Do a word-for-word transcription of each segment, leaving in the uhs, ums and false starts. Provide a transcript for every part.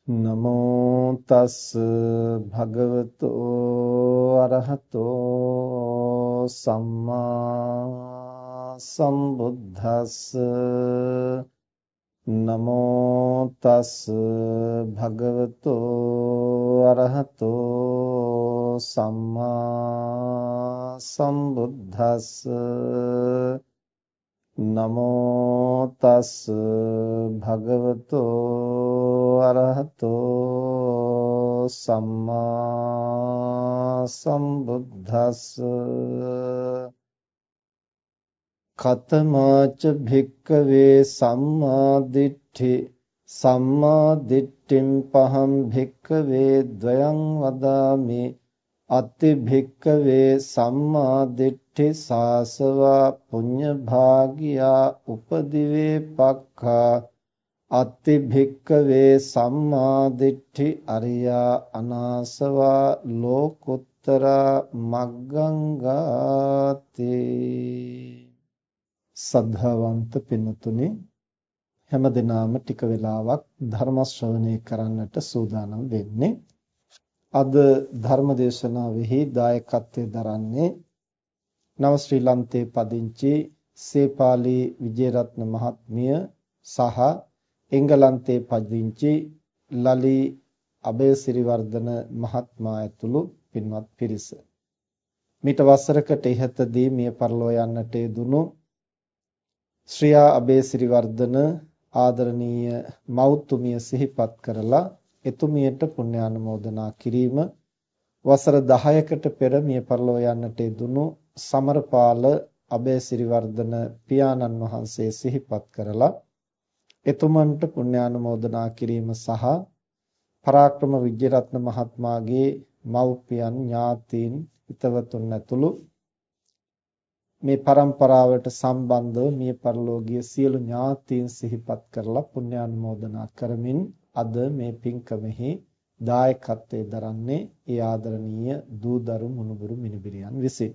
නමෝ තස් භගවතු අරහතෝ සම්මා සම්බුද්දස්ස නමෝ තස් භගවතු අරහතෝ සම්මා සම්බුද්දස්ස නමෝ තස් භගවතෝ අරහතෝ සම්මා සම්බුද්දස්ස කතමාච භික්කවේ සම්මා දිට්ඨි සම්මා දිට්ඨිම් පහම් භික්කවේ ද්වයං වදාමි අත්ති භික්කවේ සම්මා දිට්ඨි සාසවා පුඤ්ඤ භාගියා උපදිවේ පක්ඛා අත්ති භික්කවේ සම්මා දිට්ඨි අරියා අනාසවා ලෝකුත්තරා මග්ගංගාති. සද්ධාවන්ත පින්තුනි, හැම දිනම ටික වෙලාවක් ධර්ම ශ්‍රවණය කරන්නට සූදානම් වෙන්නේ. අද ධර්ම දේශනාවෙහි දායකත්වයෙන් දරන්නේ නව ශ්‍රී ලංකේ පදිංචි සේපාලි විජේරත්න මහත්මිය සහ එංගලන්තේ පදිංචි ලලි අබේසිරිවර්ධන මහත්මයා ඇතුළු පින්වත් පිරිස. මිට වසරකට ඉහතදී මිය පරලෝ යන්නට යෙදුණු ශ්‍රියා අබේසිරිවර්ධන ආදරණීය මෞතුමිය සිහිපත් කරලා එතුමියට පුණ්‍යානුමෝදනා කිරීම, වසර දහයකට පෙර මිය පරලෝ යන්නට යෙදුණු සමරපාල අබේසිරිවර්ධන පියාණන් වහන්සේ සිහිපත් කරලා එතුමන්ට පුණ්‍යානුමෝදනා කිරීම සහ පරාක්‍රම විජේරත්න මහත්මයාගේ මව්පියන් ඥාතීන් හිතවතුන් ඇතුළු මේ પરම්පරාවට සම්බන්ධව මිය පරලෝකීය සියලු ඥාතීන් සිහිපත් කරලා පුණ්‍යානුමෝදනා කරමින් අද මේ පින්කමෙහි දායකත්වයෙන් දරන්නේ ඒ ආදරණීය දූදරු මුණුබුරු මිනිබිරියන් විසින්.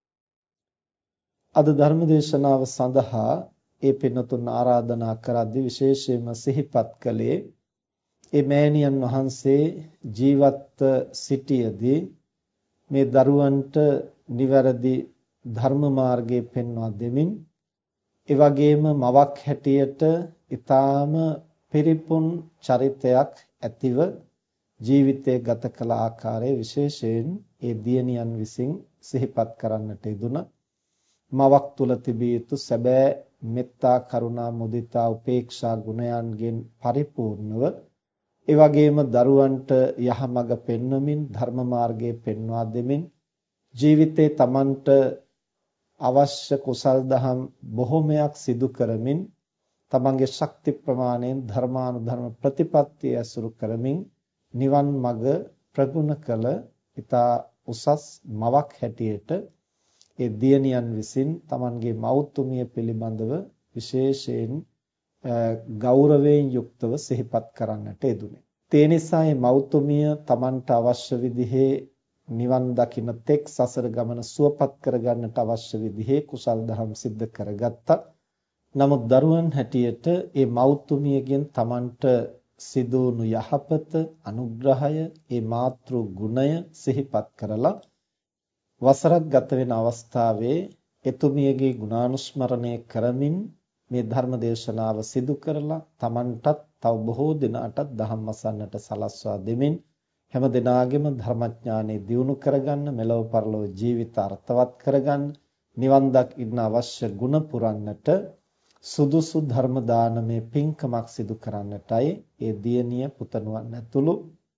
අද ධර්ම දේශනාව සඳහා ඒ පින්තුන් ආරාධනා කරද්දී විශේෂයෙන්ම සිහිපත් කළේ ඒ මෑණියන් වහන්සේ ජීවත්ව සිටියේදී මේ දරුවන්ට නිවැරදි ධර්ම මාර්ගයේ පෙන්වා දෙමින් ඒ වගේම මවක් හැටියට ඊටාම පිරිපුන් චරිතයක් ඇතිව ජීවිතය ගත කළ ආකාරය විශේෂයෙන් ඒ දියණියන් විසින් සිහිපත් කරන්නට යෙදුණා. මවක් තුල තිබිය යුතු සැබෑ මෙත්තා කරුණා මුදිතා උපේක්ෂා ගුණයන්ගෙන් පරිපූර්ණව ඒ වගේම දරුවන්ට යහමඟ පෙන්වමින් ධර්ම මාර්ගයේ පෙන්වා දෙමින් ජීවිතේ Tamanට අවශ්‍ය කුසල් දහම් බොහෝමයක් සිදු කරමින් තමන්ගේ ශක්ති ප්‍රමාණයෙන් ධර්මානුධර්ම ප්‍රතිපත්තිය ඇසුරු කරමින් නිවන් මඟ ප්‍රගුණ කළ ඉතා උසස් මවක් හැටියට ඒ දියණියන් විසින් තමන්ගේ මෞතුමිය පිළිබඳව විශේෂයෙන් ගෞරවයෙන් යුක්තව සිහිපත් කරන්නට යෙදුනේ. ඒ නිසා මේ මෞතුමිය තමන්ට අවශ්‍ය විදිහේ නිවන් දකින්න තෙක් සසර ගමන සුවපත් කරගන්නට අවශ්‍ය විදිහේ කුසල් දහම් සිද්ධ කරගත්තා. නමුත් දරුවන් හැටියට ඒ මෞතුමියගෙන් Tamanට සිදුණු යහපත අනුග්‍රහය ඒ මාතෘ ගුණය සිහිපත් කරලා වසරක් ගත වෙන අවස්ථාවේ එතුමියගේ ගුණානුස්මරණය කරමින් මේ ධර්ම දේශනාව සිදු කරලා Tamanටත් තව බොහෝ දිනකටත් ධම්ම අසන්නට සලස්වා දෙමින් හැම දිනාගෙම ධර්මඥානෙ දියුණු කරගන්න, මෙලොව පරලොව ජීවිත අර්ථවත් කරගන්න, නිවන් දකින්න අවශ්‍ය ගුණ පුරන්නට සුදුසු ධර්ම දානමය පින්කමක් සිදු කරන්නටයි ඒ දියණිය පුතණුවන් ඇතුළු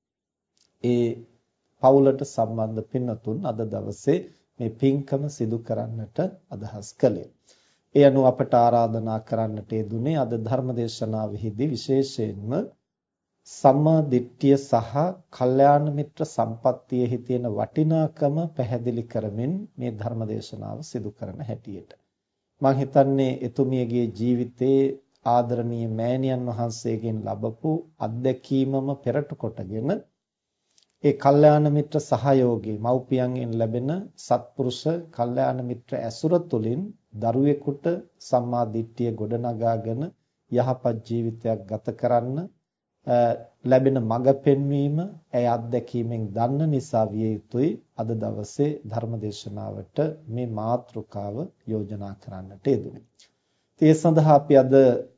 ඒ පවුලට සම්බන්ධ පින්තුන් අද දවසේ මේ පින්කම සිදු කරන්නට අදහස් කළේ. ඒ අනුව අපට ආරාධනා කරන්නට යෙදුනේ අද ධර්ම දේශනාවෙහිදී විශේෂයෙන්ම සම්මා දිට්ඨිය සහ කල්යාණ මිත්‍ර සම්පත්තියෙහි තියෙන වටිනාකම පැහැදිලි කරමින් මේ ධර්ම දේශනාව සිදු කරන හැටියට මම හිතන්නේ එතුමියගේ ජීවිතයේ ආදරණීය මෑණියන් වහන්සේගෙන් ලැබපු අත්දැකීමම පෙරට කොටගෙන ඒ කල්යාණ මිත්‍ර සහයෝගී මව්පියන්ගෙන් ලැබෙන සත්පුරුෂ කල්යාණ මිත්‍ර ඇසුර තුළින් දරුවෙකුට සම්මා දිට්ඨිය ගොඩනගාගෙන යහපත් ජීවිතයක් ගත කරන්න ලැබෙන මඟ පෙන්වීම ඇය අත්දැකීමෙන් දන්න නිසා විය යුතුයි අද දවසේ ධර්මදේශනාවට මේ මාතෘකාව යෝජනා කරන්නට යෙදුනේ. ඒ සඳහා අපි අද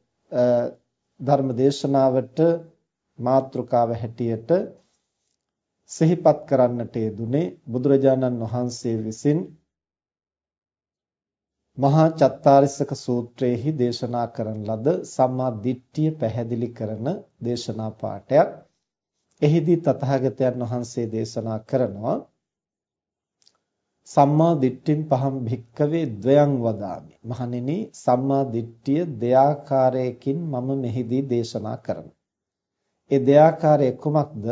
ධර්මදේශනාවට මාතෘකාව හැටියට සිහිපත් කරන්නට යෙදුනේ බුදුරජාණන් වහන්සේ විසින් මහා චත්තාරිසක සූත්‍රයේහි දේශනා කරන ලද සම්මා දිට්ඨිය පැහැදිලි කරන දේශනා පාඩයක්. එහිදී තථාගතයන් වහන්සේ දේශනා කරනවා සම්මා දිට්ඨින් පහම් භික්කවේ ද්වයං වදාමි. මහණෙනි, සම්මා දිට්ඨිය දෙආකාරයකින් මම මෙහිදී දේශනා කරනවා. ඒ දෙආකාරය කුමක්ද?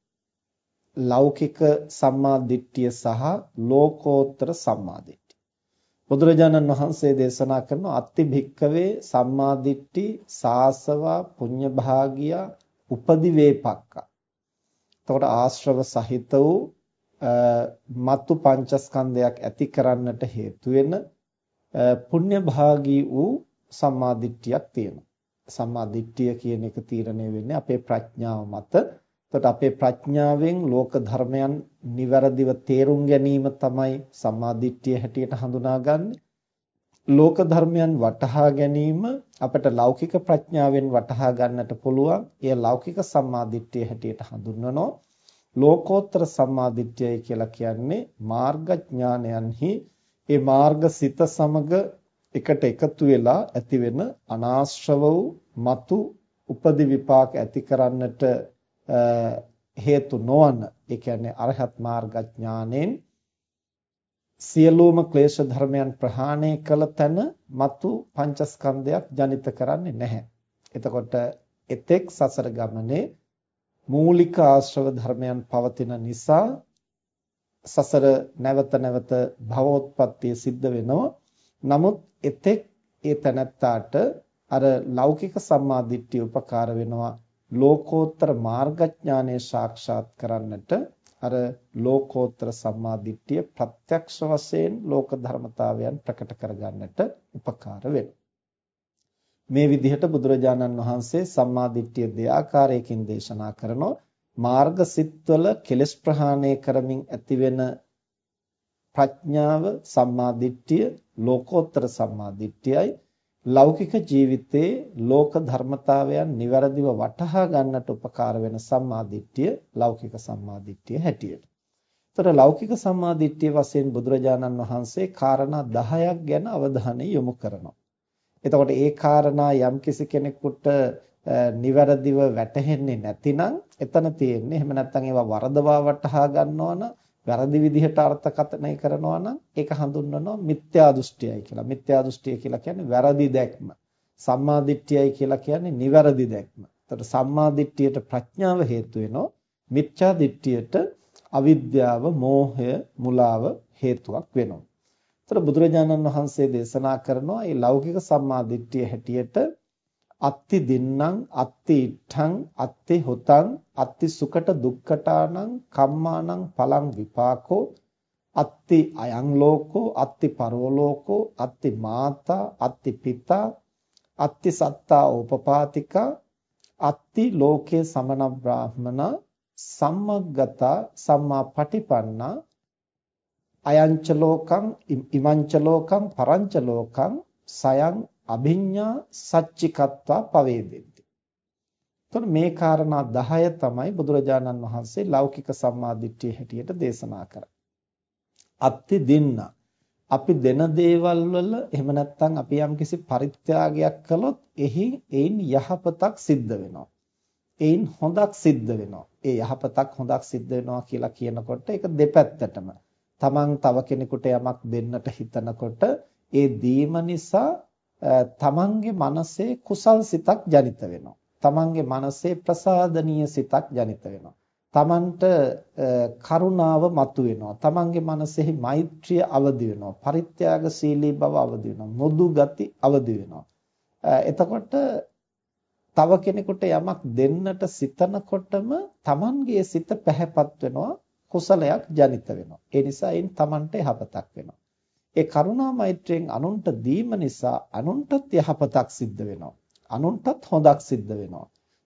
ලෞකික සම්මා දිට්ඨිය සහ ලෝකෝත්තර සම්මා දිට්ඨිය. බුදුරජාණන් වහන්සේ දේශනා කරන අත්ති භික්කවේ සම්මා දිට්ඨි සාසවා පුඤ්ඤ භාගියා උපදි වේපක්කා. එතකොට ආශ්‍රව සහිත වූ මත්තු පංචස්කන්ධයක් ඇති කරන්නට හේතු වෙන පුණ්‍ය භාගී වූ සම්මා දිට්ඨියක් තියෙනවා. සම්මා දිට්ඨිය කියන එක තීරණය වෙන්නේ අපේ ප්‍රඥාව මත. එතකොට අපේ ප්‍රඥාවෙන් ලෝක ධර්මයන් නිවැරදිව තේරුම් ගැනීම තමයි සම්මා දිට්ඨිය හැටියට හඳුනාගන්නේ. ලෝක ධර්මයන් වටහා ගැනීම අපට ලෞකික ප්‍රඥාවෙන් වටහා ගන්නට පුළුවන්. එය ලෞකික සම්මා දිට්ඨිය හැටියට හඳුන්වනවා. ලෝකෝත්තර සම්මා දිට්ඨියයි කියලා කියන්නේ මාර්ග ඥානයන්හි ඒ මාර්ග සිත සමග එකට එකතු වෙලා ඇති වෙන අනාශ්‍රව වූ මතු උපදි විපාක ඇති කරන්නට හේතු නොවන, ඒ කියන්නේ අරහත් මාර්ග ඥානෙන් සියලුම ක්ලේශ ධර්මයන් ප්‍රහාණය කළ තැන මතු පංචස්කන්ධයක් ජනිත කරන්නේ නැහැ. එතකොට එතෙක් සසර ගමනේ මූලික ආශ්‍රව ධර්මයන් පවතින නිසා සසර නැවත නැවත භවෝත්පත්තිය සිද්ධ වෙනවා. නමුත් එතෙක් ඒ තැනත්තාට අර ලෞකික සම්මා දිට්ඨිය උපකාර වෙනවා. ලෝකෝත්තර මාර්ගඥානය සාක්ෂාත් කරන්නට අර ලෝකෝත්තර සම්මා දිට්ඨිය ප්‍රත්‍යක්ෂ වශයෙන් ලෝක ධර්මතාවයන් ප්‍රකට කරගන්නට උපකාර වෙනවා. මේ විදිහට බුදුරජාණන් වහන්සේ සම්මා දිට්ඨිය දෙආකාරයකින් දේශනා කරනවා. මාර්ග සිත්වල කෙලෙස් ප්‍රහාණය කරමින් ඇතිවෙන ප්‍රඥාව සම්මා දිට්ඨිය ලෝකෝත්තර සම්මා දිට්ඨියයි. ලෞකික ජීවිතයේ ලෝක ධර්මතාවයන් નિවරදිව වටහා ගන්නට උපකාර වෙන සම්මා දිට්ඨිය ලෞකික සම්මා දිට්ඨිය හැටියට. ඒතර ලෞකික සම්මා දිට්ඨිය වශයෙන් බුදුරජාණන් වහන්සේ කාරණා දහයක් ගැන අවධානය යොමු කරනවා. එතකොට ඒ කාරණා යම් කිසි කෙනෙකුට નિවරදිව වැටහෙන්නේ නැතිනම් එතන තියෙන්නේ එහෙම නැත්නම් ඒවා වරදවා වටහා ගන්නවා නම් වැරදි විදිහට අර්ථකථනය කරනවා නම් ඒක හඳුන්වනවා මිත්‍යා දෘෂ්ටියයි කියලා. මිත්‍යා දෘෂ්ටිය කියලා කියන්නේ වැරදි දැක්ම. සම්මා දිට්ඨියයි කියලා කියන්නේ නිවැරදි දැක්ම. එතකොට සම්මා දිට්ඨියට ප්‍රඥාව හේතු වෙනවා. මිත්‍යා දිට්ඨියට අවිද්‍යාව, මෝහය, මුලාව හේතුවක් වෙනවා. එතකොට බුදුරජාණන් වහන්සේ දේශනා කරනවා මේ ලෞකික සම්මා දිට්ඨිය හැටියට අත්ති දින්නම් අත්ති ඉත්තං අත්ති හොතං අත්ති සුකට දුක්ඛටානං කම්මානං පලං විපාකෝ අත්ති අයං ලෝකෝ අත්ති පරෝ ලෝකෝ අත්ති මාතා අත්ති පිතා අත්ති සත්තා උපපාතිකා අත්ති ලෝකේ සමන බ්‍රාහ්මන සම්මග්ගතා සම්මා පටිපන්නා අයංච ලෝකං ඉමංච ලෝකං පරංච ලෝකං සයං අභිඤ්ඤා සච්චිකත්වා පවේදෙති. එතකොට මේ කාරණා දහය තමයි බුදුරජාණන් වහන්සේ ලෞකික සම්මා දිට්ඨිය හැටියට දේශනා කරන්නේ. අත්ති දින්න අපි දෙන දේවල් වල එහෙම නැත්නම් අපි යම්කිසි පරිත්‍යාගයක් කළොත් එහි ඒන් යහපතක් සිද්ධ වෙනවා. ඒන් හොඳක් සිද්ධ වෙනවා. ඒ යහපතක් හොඳක් සිද්ධ වෙනවා කියලා කියනකොට ඒක දෙපැත්තටම. තමන් තව කෙනෙකුට යමක් දෙන්නට හිතනකොට ඒ දීම නිසා තමන්ගේ මනසේ කුසල් සිතක් ජනිත වෙනවා. තමන්ගේ මනසේ ප්‍රසාදනීය සිතක් ජනිත වෙනවා. තමන්ට කරුණාව මතුවෙනවා. තමන්ගේ මනසෙහි මෛත්‍රිය අවදි වෙනවා. පරිත්‍යාගශීලී බව අවදි වෙනවා. මෘදු ගති අවදි වෙනවා. එතකොට තව කෙනෙකුට යමක් දෙන්නට සිතනකොටම තමන්ගේ සිත පැහැපත් වෙනවා. කුසලයක් ජනිත වෙනවා. ඒ නිසා එයින් තමන්ට යහපතක් වෙනවා. ඒ කරුණා මෛත්‍රියෙන් අනුන්ට දීම නිසා අනුන්ටත් යහපතක් සිද්ධ වෙනවා. අනුන්ටත් හොඳක් සිද්ධ වෙනවා.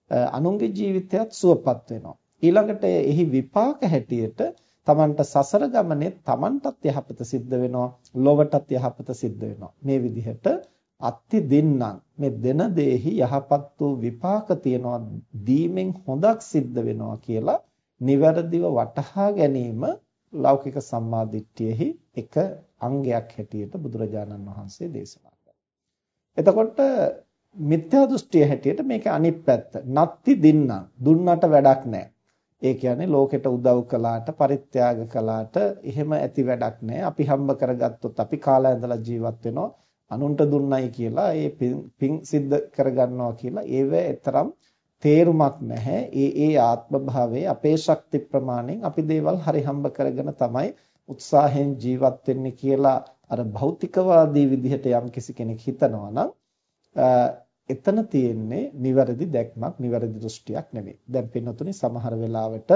අනුන්ගේ ජීවිතයත් සුවපත් වෙනවා. ඊළඟට එහි විපාක හැටියට තමන්ට සසර ගමනේ තමන්ටත් යහපත සිද්ධ වෙනවා, ලොවටත් යහපත සිද්ධ වෙනවා. මේ විදිහට අත්ති දින්නම් මේ දෙන දෙෙහි යහපත් වූ විපාක තියනවා, දීමෙන් හොඳක් සිද්ධ වෙනවා කියලා නිවැරදිව වටහා ගැනීම ලෞකික සම්මාදිට්ඨියෙහි එක අංගයක් හැටියට බුදුරජාණන් වහන්සේ දේශනා කළා. එතකොට මිත්‍යා දෘෂ්ටිය හැටියට මේක අනිත් පැත්ත. නත්ති දින්නම් දුන්නට වැඩක් නැහැ. ඒ කියන්නේ ලෝකෙට උදව් කළාට පරිත්‍යාග කළාට එහෙම ඇති වැඩක් නැහැ. අපි හම්බ කරගත්තොත් අපි කාලා ඇඳලා ජීවත් වෙනවා. අනුන්ට දුන්නයි කියලා ඒ පින් සිද්ධ කරගන්නවා කියලා ඒව එතරම් තේරුමක් නැහැ. ඒ ඒ ආත්ම භාවයේ අපේ ශක්ති ප්‍රමාණයෙන් අපි දේවල් හරි හම්බ කරගෙන තමයි උත්සාහයෙන් ජීවත් වෙන්නේ කියලා අර භෞතිකවාදී විදිහට යම් කිසි කෙනෙක් හිතනවා නම් එතන තියෙන්නේ නිවැරදි දැක්මක්, නිවැරදි දෘෂ්ටියක් නෙවෙයි. දැන් පින්නතුනි සමහර වෙලාවට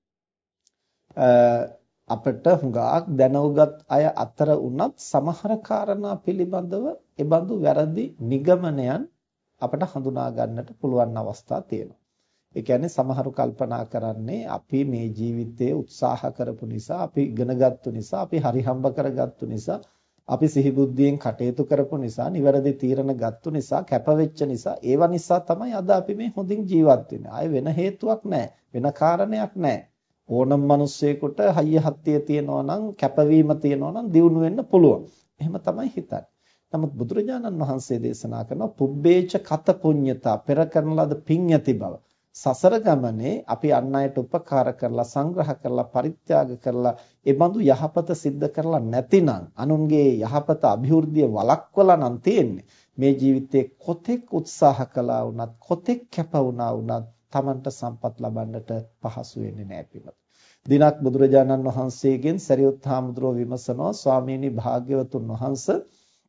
අපිට හුඟක් දැනුගත් අය අතර උනත් සමහර කාරණා පිළිබඳව ඒ බඳු වැරදි නිගමනයන් අපට හඳුනා ගන්නට පුළුවන් අවස්ථා තියෙනවා. ඒ කියන්නේ සමහරු කල්පනා කරන්නේ අපි මේ ජීවිතයේ උත්සාහ කරපු නිසා, අපි ඉගෙනගත්තු නිසා, අපි හරි හම්බ කරගත්තු නිසා, අපි සිහි බුද්ධියෙන් කටයුතු කරපු නිසා, නිවැරදි තීරණ ගත්තු නිසා, කැපවෙච්ච නිසා, ඒව නිසා තමයි අද අපි මේ හොඳින් ජීවත් වෙන්නේ. ආයේ වෙන හේතුවක් නැහැ. වෙන කාරණයක් නැහැ. ඕනම මිනිස්සෙකුට හයිය හත්තිය තියනවා නම්, කැපවීම තියනවා නම් දියුණු වෙන්න පුළුවන්. එහෙම තමයි හිතන්නේ. නමුත් බුදුරජාණන් වහන්සේ දේශනා කරන පුබ්බේච කත පුඤ්ඤතා පෙර කරන ලද පින් ඇති බව. සසර ගමනේ අපි අන් අයට උපකාර කරලා, සංග්‍රහ කරලා, පරිත්‍යාග කරලා, ඒ බඳු යහපත සිද්ධ කරලා නැතිනම්, අනුන්ගේ යහපත અભිවෘද්ධිය වළක්වලා නම් තියෙන්නේ. මේ ජීවිතේ කොතෙක් උත්සාහ කළා වුණත්, කොතෙක් කැප වුණා වුණත් Tamanට සම්පත් ලබන්නට පහසු වෙන්නේ නැහැ පිළිතුර. දිනක් බුදුරජාණන් වහන්සේගෙන් සරියුත් හාමුදුරුවෝ විමසනවා, ස්වාමීනි භාග්‍යවතුන් වහන්සේ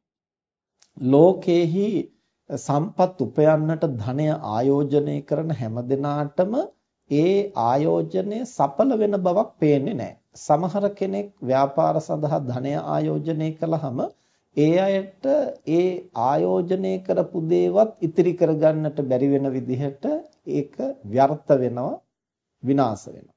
ලෝකේහි සම්පත් උපයන්නට ධනය ආයෝජනය කරන හැම දිනාටම ඒ ආයෝජනය සඵල වෙන බවක් පේන්නේ නැහැ. සමහර කෙනෙක් ව්‍යාපාර සඳහා ධනය ආයෝජනය කළාම ඒ අයට ඒ ආයෝජනය කරපු දේවත් ඉතිරි කරගන්නට බැරි වෙන විදිහට ඒක ව්‍යර්ථ වෙනවා, විනාශ වෙනවා.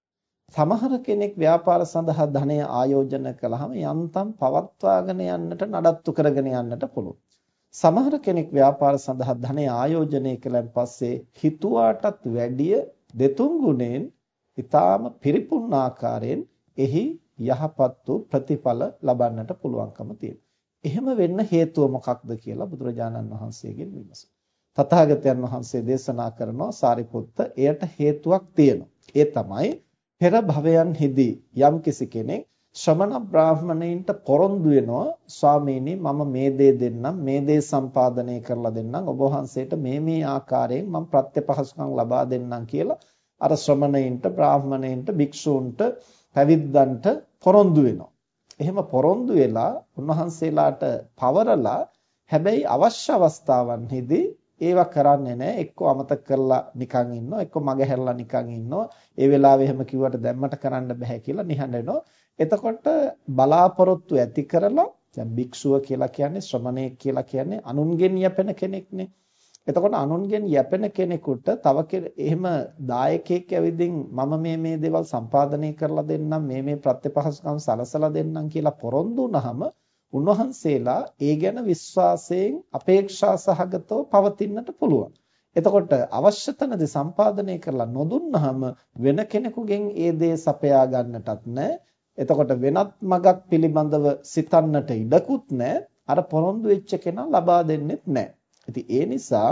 සමහර කෙනෙක් ව්‍යාපාර සඳහා ධනය ආයෝජන කළාම යන්තම් පවත්වාගෙන යන්නට, නඩත්තු කරගෙන යන්නට පුළුවන්. සමහර කෙනෙක් ව්‍යාපාර සඳහා ධනය ආයෝජනය කළන් පස්සේ හිතුවාටත් වැඩිය දෙතුන් ගුණෙන් ඊටාම පිරිපුන් ආකාරයෙන් එහි යහපත් වූ ප්‍රතිඵල ලබන්නට පුළුවන්කම තියෙනවා. එහෙම වෙන්න හේතුව මොකක්ද කියලා බුදුරජාණන් වහන්සේගෙන් විමසුවා. තථාගතයන් වහන්සේ දේශනා කරනවා, සාරිපුත්ත, එයට හේතුවක් තියෙනවා. ඒ තමයි පෙර භවයන්හිදී යම් කිසි කෙනෙක් ශ්‍රමණ බ්‍රාහ්මණයින්ට පොරොන්දු වෙනවා, ස්වාමීනි මම මේ දේ දෙන්නම්, මේ දේ සම්පාදනය කරලා දෙන්නම්, ඔබ වහන්සේට මේ මේ ආකාරයෙන් මම ප්‍රත්‍යපහසුකම් ලබා දෙන්නම් කියලා අර ශ්‍රමණයින්ට, බ්‍රාහ්මණයින්ට, භික්ෂූන්ට, පැවිද්දන්ට පොරොන්දු වෙනවා. එහෙම පොරොන්දු වෙලා උන්වහන්සේලාට පවරලා, හැබැයි අවශ්‍ය අවස්ථාවන්හිදී ඒවා කරන්නේ නැහැ. එක්ක අමතක කරලා නිකන් ඉන්නවා, එක්ක මගහැරලා නිකන් ඉන්නවා. ඒ වෙලාවේ එහෙම කිව්වට දැම්මට කරන්න බෑ කියලා නිහඬ වෙනවා. එතකොට බලාපොරොත්තු ඇති කරලා, දැන් භික්ෂුව කියලා කියන්නේ, ශ්‍රමණයෙක් කියලා කියන්නේ අනුන්ගෙන් යැපෙන කෙනෙක්නේ. එතකොට අනුන්ගෙන් යැපෙන කෙනෙකුට තව එහෙම දායකයෙක් ඇවිදින් මම මේ මේ දේවල් සම්පාදනය කරලා දෙන්නම්, මේ මේ ප්‍රත්‍යපහසුකම් සලසලා දෙන්නම් කියලා පොරොන්දු වුණාම උන්වහන්සේලා ඒ ගැන විශ්වාසයෙන් අපේක්ෂා සහගතව පවතින්නට පුළුවන්. එතකොට අවශ්‍ය තැනදී සම්පාදනය කරලා නොදුන්නාම වෙන කෙනෙකුගෙන් ඒ දේ සපයා ගන්නටත් නැහැ. එතකොට වෙනත් මගක් පිළිබඳව සිතන්නට ඉඩකුත් නැහැ. අර පොරොන්දු වෙච්ච කෙනා ලබා දෙන්නෙත් නැහැ. ඉතින් ඒ නිසා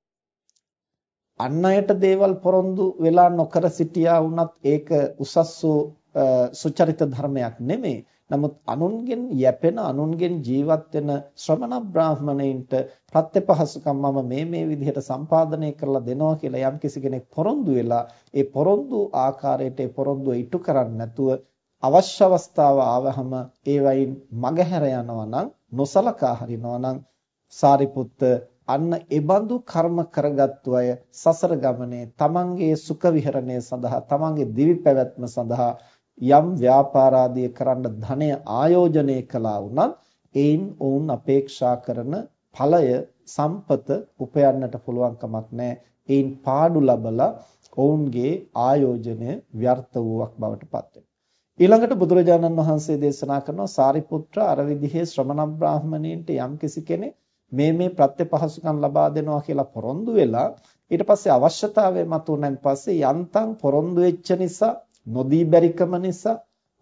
අන් අයට දේවල් පොරොන්දු වෙලා නොකර සිටියා වුණත් ඒක උසස් වූ සුචරිත ධර්මයක් නෙමෙයි. නමුත් අනුන්ගෙන් යැපෙන, අනුන්ගෙන් ජීවත් වෙන ශ්‍රමණ බ්‍රාහ්මණයින්ට ප්‍රත්‍යපහසුකම් මම මේ මේ විදිහට සම්පාදනය කරලා දෙනවා කියලා යම් කිසි කෙනෙක් පොරොන්දු වෙලා, ඒ පොරොන්දු ආකාරයට ඒ පොරොන්දුව ඉටු කරන්නේ නැතුව අවශ්‍ය අවස්ථාව ආවහම ඒ වයින් මගහැර යනවා නම්, නොසලකා හරිනවා නම්, සාරිපුත්ත අන්න එබඳු කර්ම කරගත්තු අය සසර ගමනේ තමන්ගේ සුඛ විහරණය සඳහා, තමන්ගේ දිවි පැවැත්ම සඳහා යම් ව්‍යාපාරාදී කරන්න ධනය ආයෝජනය කළා වුණත් ඒන් ඔවුන් අපේක්ෂා කරන ඵලය, සම්පත උපයන්නට පුළුවන් කමක් නැහැ. ඒන් පාඩු ලබලා ඔවුන්ගේ ආයෝජනය ව්‍යර්ථ වූවක් බවට පත් වෙනවා. ඊළඟට බුදුරජාණන් වහන්සේ දේශනා කරනවා සාරිපුත්‍ර අර විදිහේ ශ්‍රමණ බ්‍රාහමණයින්ට යම්කිසි කෙනෙක් මේ මේ ප්‍රත්‍යපහසුකම් ලබා දෙනවා කියලා පොරොන්දු වෙලා ඊට පස්සේ අවශ්‍යතාවය මතුවෙනන් පස්සේ යන්තම් පොරොන්දු වෙච්ච නිසා නොදී බැරිකම නිසා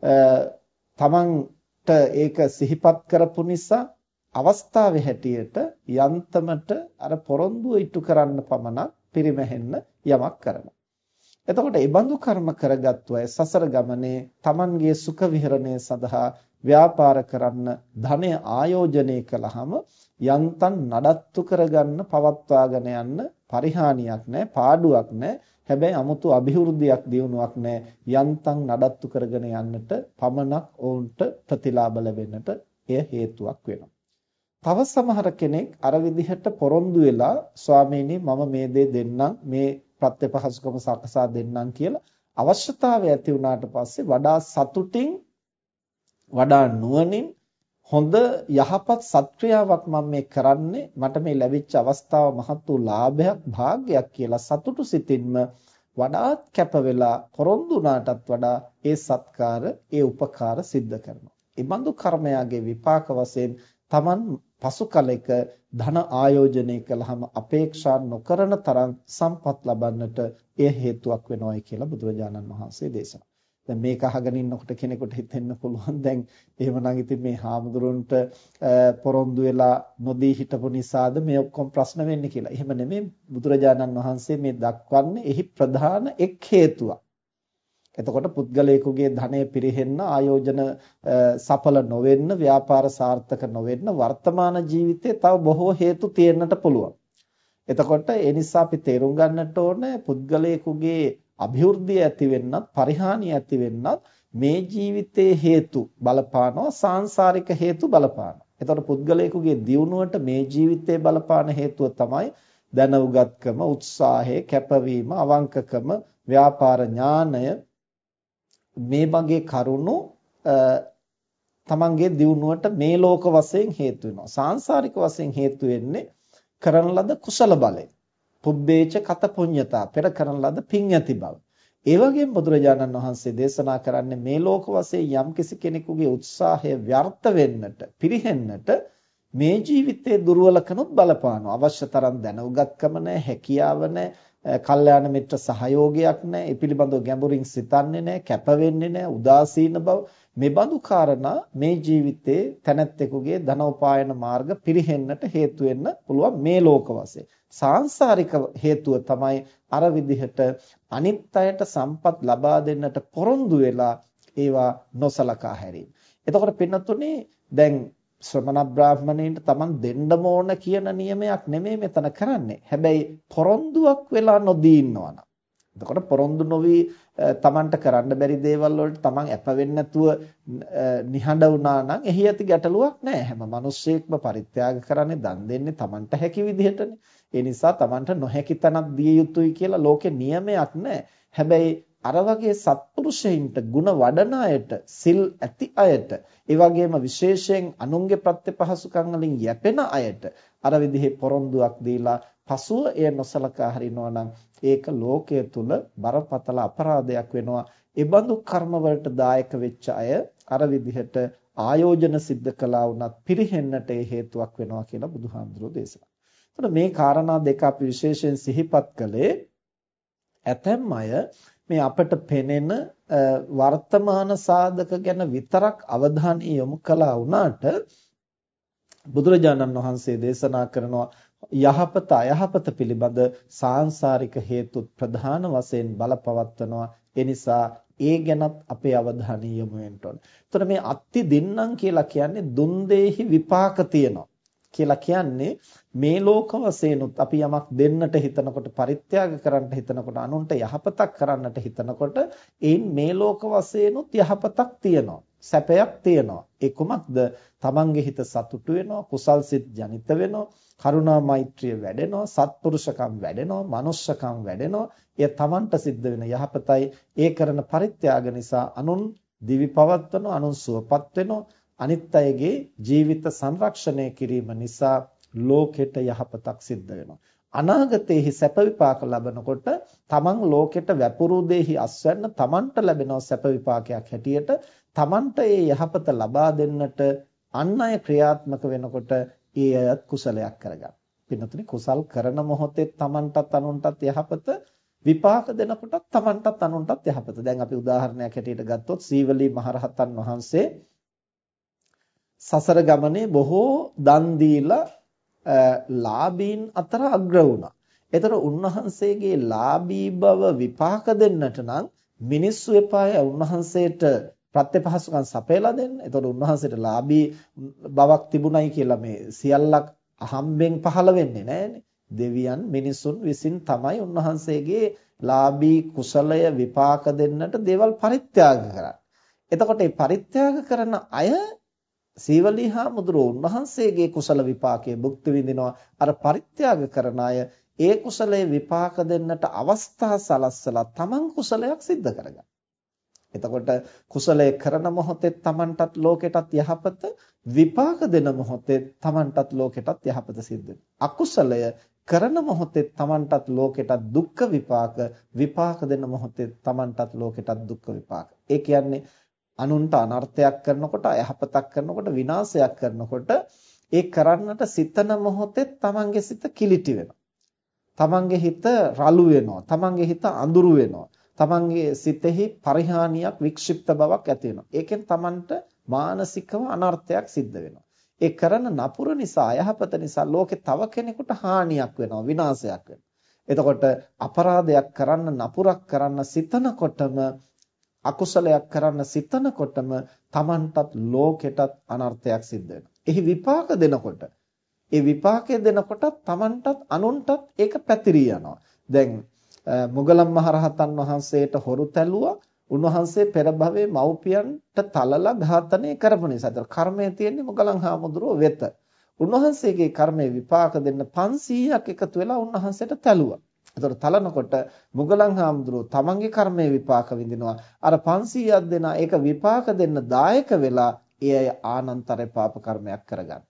තමන්ට ඒක සිහිපත් කරපු නිසා අවස්ථාවේ හැටියට යන්තමට අර පොරොන්දුව ඉටු කරන්න පමණක් පිරිමැහෙන්න යමක් කරනවා. එතකොට ඒ බඳු කර්ම කරගත්තු අය සසර ගමනේ තමන්ගේ සුඛ විහරණය සඳහා ව්‍යාපාර කරන්න ධනය ආයෝජනය කළාම යන්තම් නඩත්තු කරගන්න පවත්වාගෙන යන්න පරිහානියක් නැහැ, පාඩුවක් නැහැ. හැබැයි 아무තු અભිවෘද්ධියක් දියුණුවක් නැහැ. යන්තම් නඩත්තු කරගෙන යන්නට පමණක් ඔවුන්ට ප්‍රතිලාභ ලැබෙන්නට එය හේතුවක් වෙනවා. තව සමහර කෙනෙක් අර විදිහට පොරොන්දු වෙලා ස්වාමීනි මම මේ දේ දෙන්නම් මේ ප්‍රත්‍යපහසුකම සකසා දෙන්නම් කියලා අවශ්‍යතාවය ඇති වුණාට පස්සේ වඩා සතුටින් වඩා නුවණින් හොඳ යහපත් සත්ක්‍රියාවක් මම මේ කරන්නේ මට මේ ලැබිච්ච අවස්ථාව මහත් වූ ලාභයක් භාග්යක් කියලා සතුටු සිතින්ම වඩාත් කැප වෙලා පොරොන්දු වුණාටත් වඩා ඒ සත්කාර ඒ උපකාර සිද්ධ කරනවා. ඒ බඳු කර්මයාගේ විපාක වශයෙන් Taman පසු කලෙක ධන ආයෝජනය කළාම අපේක්ෂා නොකරන තරම් සම්පත් ලබන්නට එය හේතුවක් වෙනවායි කියලා බුදුරජාණන් වහන්සේ දේශනා. දැන් මේක අහගෙන ඉන්නකොට කෙනෙකුට හිතෙන්න පුළුවන් දැන් එහෙමනම් ඉතින් මේ හාමුදුරන්ට පොරොන්දු වෙලා නොදී හිටපු නිසාද මේ ඔක්කොම ප්‍රශ්න වෙන්නේ කියලා. එහෙම නෙමෙයි බුදුරජාණන් වහන්සේ මේ දක්වන්නේ එහි ප්‍රධාන එක් හේතුවක්. එතකොට පුද්ගලයෙකුගේ ධනය පිරෙහෙන්න ආයෝජන සඵල නොවෙන්න ව්‍යාපාර සාර්ථක නොවෙන්න වර්තමාන ජීවිතේ තව බොහෝ හේතු තියෙන්නට පුළුවන්. එතකොට ඒ නිසා අපි තේරුම් ගන්නට ඕනේ පුද්ගලයෙකුගේ අභිවෘද්ධිය ඇති වෙන්නත් පරිහානිය ඇති වෙන්නත් මේ ජීවිතයේ හේතු බලපානවා සාංශාරික හේතු බලපානවා. එතකොට පුද්ගලයෙකුගේ දියුණුවට මේ ජීවිතයේ බලපාන හේතුව තමයි දැනුගත්කම, උත්සාහය, කැපවීම, අවංකකම, ව්‍යාපාර ඥානය මේ වගේ කරුණු තමන්ගේ දියුණුවට මේ ලෝක වශයෙන් හේතු වෙනවා. සාංශාරික වශයෙන් හේතු වෙන්නේ කරන ලද කුසල බලය. පුබ්බේච කත පුඤ්ඤතා පෙර කරන ලද පින් ඇති බව. ඒ වගේම බුදුරජාණන් වහන්සේ දේශනා කරන්නේ මේ ලෝක වශයෙන් යම්කිසි කෙනෙකුගේ උත්සාහය ව්‍යර්ථ වෙන්නට, පිරිහෙන්නට මේ ජීවිතයේ දුර්වලකනුත් බලපානවා. අවශ්‍ය තරම් දැනුගත්කම නැහැ, හැකියාව නැහැ, කල්යාණ මිත්‍ර සහයෝගයක් නැහැ, ඒ පිළිබඳව ගැඹුරින් සිතන්නේ නැහැ, කැප වෙන්නේ නැහැ, උදාසීන බව මේ බඳු කාරණා මේ ජීවිතයේ තැනැත්තෙකුගේ ධනෝපායන මාර්ග පිරිහෙන්නට හේතු වෙන්න පුළුවන් මේ ලෝක වශයෙන්. සාංශාරික හේතුව තමයි අර විදිහට අනිත් අයට සම්පත් ලබා දෙන්නට පොරොන්දු වෙලා ඒවා නොසලකා හැරීම. එතකොට පින්නතුනේ දැන් ශ්‍රමණ බ්‍රාහ්මණයින්ට Taman දෙන්න ඕන කියන නියමයක් නෙමෙයි මෙතන කරන්නේ. හැබැයි පොරොන්දුවක් වෙලා නොදී ඉන්නවනම්. එතකොට පොරොන්දු නොවි Tamanට කරන්න බැරි දේවල් වලට Taman අප වෙන්නේ නැතුව නිහඬ වුණා නම් එහි ඇති ගැටලුවක් නැහැ. හැම මිනිස්සෙක්ම පරිත්‍යාග කරන්නේ දන් දෙන්නේ Tamanට හැකි විදිහටනේ. ඒ නිසා Tamanට නොහැකි තැනක් දිය යුතුයි කියලා ලෝකේ නියමයක් නැහැ. හැබැයි අර වගේ සත්පුරුෂයින්ට ಗುಣ වඩන අයට, සිල් ඇති අයට, ඒ වගේම විශේෂයෙන් අනුන්ගේ ප්‍රත්‍යපහසුකම් වලින් යැපෙන අයට අර විදිහේ පොරොන්දුවක් දීලා පසුව එය නොසලකා හරිනවා නම් ඒක ලෝකයේ තුල බරපතල අපරාධයක් වෙනවා. ඒ බඳු කර්ම වලට දායක වෙච්ච අය අර විදිහට ආයෝජන සිද්ධ කළා වුණත් පිරිහෙන්නට ඒ හේතුවක් වෙනවා කියලා බුදුහාමුදුරුවෝ දේශනා. එතකොට මේ කාරණා දෙක අපි විශේෂයෙන් සිහිපත් කළේ ඇතැම් අය මේ අපට පෙනෙන වර්තමාන සාධක ගැන විතරක් අවධානය යොමු කළා වුණාට බුදුරජාණන් වහන්සේ දේශනා කරනවා යහපත අයහපත පිළිබඳ සාංශාරික හේතු ප්‍රධාන වශයෙන් බලපවත්වනවා. ඒ නිසා ඒ ගැනත් අපේ අවධානය යොමු වෙන්න ඕනේ. එතකොට මේ අත්ති දින්නම් කියලා කියන්නේ දුන් දෙහි විපාක තියෙනවා කියලා කියන්නේ මේ ලෝක වශයෙන්ුත් අපි යමක් දෙන්නට හිතනකොට පරිත්‍යාග කරන්නට හිතනකොට අනුන්ට යහපතක් කරන්නට හිතනකොට ඒන් මේ ලෝක වශයෙන්ුත් යහපතක් තියෙනවා, සැපයක් තියෙනවා. ඒ කුමක්ද? තමන්ගේ හිත සතුටු වෙනවා, කුසල් සිත් ජනිත වෙනවා, කරුණා මෛත්‍රිය වැඩෙනවා, සත්පුරුෂකම් වැඩෙනවා, මනුෂ්‍යකම් වැඩෙනවා. එය තමන්ට සිද්ධ වෙන යහපතයි. ඒ කරන පරිත්‍යාග නිසා අනුන් දිවි පවත්වනවා, අනුන් සුවපත් වෙනවා. අනිත් අයගේ ජීවිත සංරක්ෂණය කිරීම නිසා ලෝකෙට යහපතක් සිද්ධ වෙනවා. අනාගතයේහි සැප විපාක ලබනකොට තමන් ලෝකෙට වැපුරු දෙහි අස්වැන්න තමන්ට ලැබෙන සැප විපාකයක් හැටියට තමන්ට ඒ යහපත ලබා දෙන්නට අන් අය ක්‍රියාත්මක වෙනකොට ඒ අයත් කුසලයක් කරගන්න. පින්නතුනි කුසල් කරන මොහොතේ තමන්ටත් අනුන්ටත් යහපත විපාක දෙනකොටත් තමන්ටත් අනුන්ටත් යහපත. දැන් අපි උදාහරණයක් හැටියට ගත්තොත් සීවලී මහරහතන් වහන්සේ සසර ගමනේ බොහෝ දන් දීලා ලාභීන් අතර අග්‍ර වුණා. ඒතර උන්වහන්සේගේ ලාභී බව විපාක දෙන්නට නම් මිනිස්සු එපාය උන්වහන්සේට ප්‍රත්‍යපහසුකම් සපයලා දෙන්න. ඒතර උන්වහන්සේට ලාභී බවක් තිබුණයි කියලා මේ සියල්ලක් අහම්බෙන් පහළ වෙන්නේ නැහැනේ. දෙවියන් මිනිසුන් විසින් තමයි උන්වහන්සේගේ ලාභී කුසලය විපාක දෙන්නට දේවල් පරිත්‍යාග කරන්නේ. එතකොට මේ පරිත්‍යාග කරන අය සීවලී හාමුදුරුවෝ උන්වහන්සේගේ කුසල විපාකයේ භුක්ති විඳිනවා. අර පරිත්‍යාග කරන අය ඒ කුසලයේ විපාක දෙන්නට අවස්ථා සලස්සලා තමන් කුසලයක් සිද්ධ කරගන්න. එතකොට කුසලයේ කරන මොහොතේ තමන්ටත් ලෝකෙටත් යහපත, විපාක දෙන මොහොතේ තමන්ටත් ලෝකෙටත් යහපත සිද්ධ වෙනවා. අකුසලය කරන මොහොතේ තමන්ටත් ලෝකෙටත් දුක්ඛ විපාක, විපාක දෙන මොහොතේ තමන්ටත් ලෝකෙටත් දුක්ඛ විපාක. ඒ කියන්නේ අනුන්ට අනර්ථයක් කරනකොට, අයහපතක් කරනකොට, විනාශයක් කරනකොට ඒ කරන්නට සිතන මොහොතේ තමන්ගේ සිත කිලිටි වෙනවා. තමන්ගේ හිත රළු වෙනවා. තමන්ගේ හිත අඳුරු වෙනවා. තමන්ගේ සිතෙහි පරිහානියක්, වික්ෂිප්ත බවක් ඇති වෙනවා. ඒකෙන් තමන්ට මානසිකව අනර්ථයක් සිද්ධ වෙනවා. ඒ කරන නපුර නිසා, අයහපත නිසා ලෝකේ තව කෙනෙකුට හානියක් වෙනවා, විනාශයක් වෙනවා. එතකොට අපරාධයක් කරන්න, නපුරක් කරන්න සිතනකොටම, අකුසලයක් කරන්න සිතනකොටම තමන්ටත් ලෝකෙටත් අනර්ථයක් සිද්ධ වෙනවා. එහි විපාක දෙනකොට, ඒ විපාකය දෙනකොටත් තමන්ටත් අනුන්ටත් ඒක පැතිරී යනවා. දැන් මුගලන් මහරහතන් වහන්සේට හොරු තැළුවා. උන්වහන්සේ පෙර භවයේ මව්පියන්ට තලලා ඝාතනය කරපු නිසා. ඒතර කර්මය තියෙන්නේ මුගලන් හාමුදුරුවෝ වෙත. උන්වහන්සේගේ කර්මයේ විපාක දෙන්න පන්සීයක් එකතු වෙලා උන්වහන්සේට තැළුවා. ඒතර තලනකොට මුගලන් හාමුදුරුවෝ තමන්ගේ කර්මයේ විපාක විඳිනවා. අර පන්සීයක් දෙනා ඒක විපාක දෙන්න දායක වෙලා ඒ අය ආනන්තර පාප කර්මයක් කරගන්න.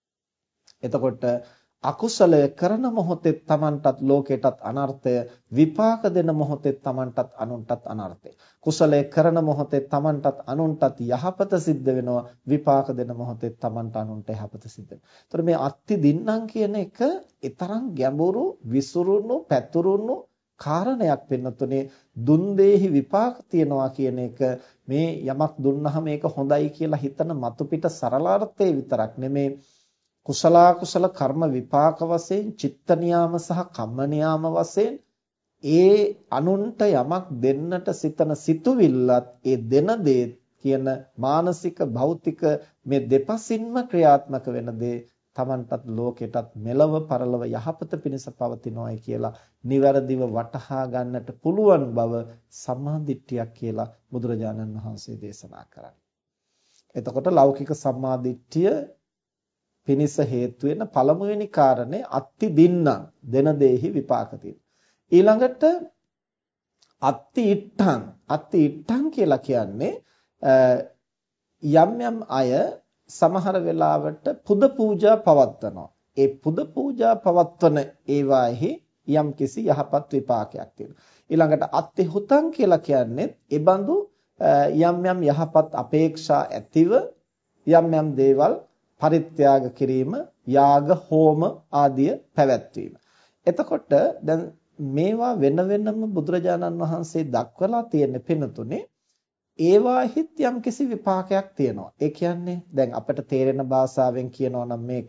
එතකොට අකුසලය කරන මොහොතේ තමන්ටත් ලෝකෙටත් අනර්ථය, විපාක දෙන මොහොතේ තමන්ටත් අනුන්ටත් අනර්ථය. කුසලය කරන මොහොතේ තමන්ටත් අනුන්ටත් යහපත සිද්ධ වෙනවා, විපාක දෙන මොහොතේ තමන්ට අනුන්ට යහපත සිද්ධ වෙනවා. ඒතර මේ අත්ති දින්නම් කියන එක ඊතරම් ගැඹුරු, විසුරුණු, පැතුරුණු කාරණයක් වෙනතුනේ. දුන් දෙහි විපාක තියනවා කියන එක මේ යමක් දුන්නාම මේක හොඳයි කියලා හිතන මතු පිට සරලාර්ථය විතරක් නෙමේ. කුසල කුසල කර්ම විපාක වශයෙන්, චිත්ත නියාම සහ කම්ම නියාම වශයෙන් ඒ අනුන්ට යමක් දෙන්නට සිතන සිතුවිල්ලත්, ඒ දෙන දේ කියන මානසික භෞතික මේ දෙපසින්ම ක්‍රියාත්මක වෙන දේ තමන්ටත් ලෝකෙටත් මෙලව පරලව යහපත පිණිස පවතිනවායි කියලා නිවැරදිව වටහා ගන්නට පුළුවන් බව සම්මාදිට්ඨියක් කියලා බුදුරජාණන් වහන්සේ දේශනා කරන්නේ. එතකොට ලෞකික සම්මාදිට්ඨිය පිනිස හේතු වෙන පළමුවෙනි කාරණේ අත්ති දින්නම්, දෙන දෙහි විපාක තියෙනවා. ඊළඟට අත්ති ඉට්ඨං, අත්ති ඉට්ඨං කියලා කියන්නේ යම් යම් අය සමහර වෙලාවට පුද පූජා පවත්වනවා. ඒ පුද පූජා පවත්වන ඒවාෙහි යම් කිසි යහපත් විපාකයක් තියෙනවා. ඊළඟට අත්ති හුතං කියලා කියන්නේ ඒ බඳු යම් යම් යහපත් අපේක්ෂා ඇතිව යම් යම් දේවල් පරිත්‍යාග කිරීම, යාග, හෝම ආදිය පැවැත්වීම. එතකොට දැන් මේවා වෙන වෙනම බුදුරජාණන් වහන්සේ දක්වලා තියෙන පිනතුනේ ඒවාහිත් යම් කිසි විපාකයක් තියෙනවා. ඒ කියන්නේ දැන් අපිට තේරෙන භාෂාවෙන් කියනවා නම් මේක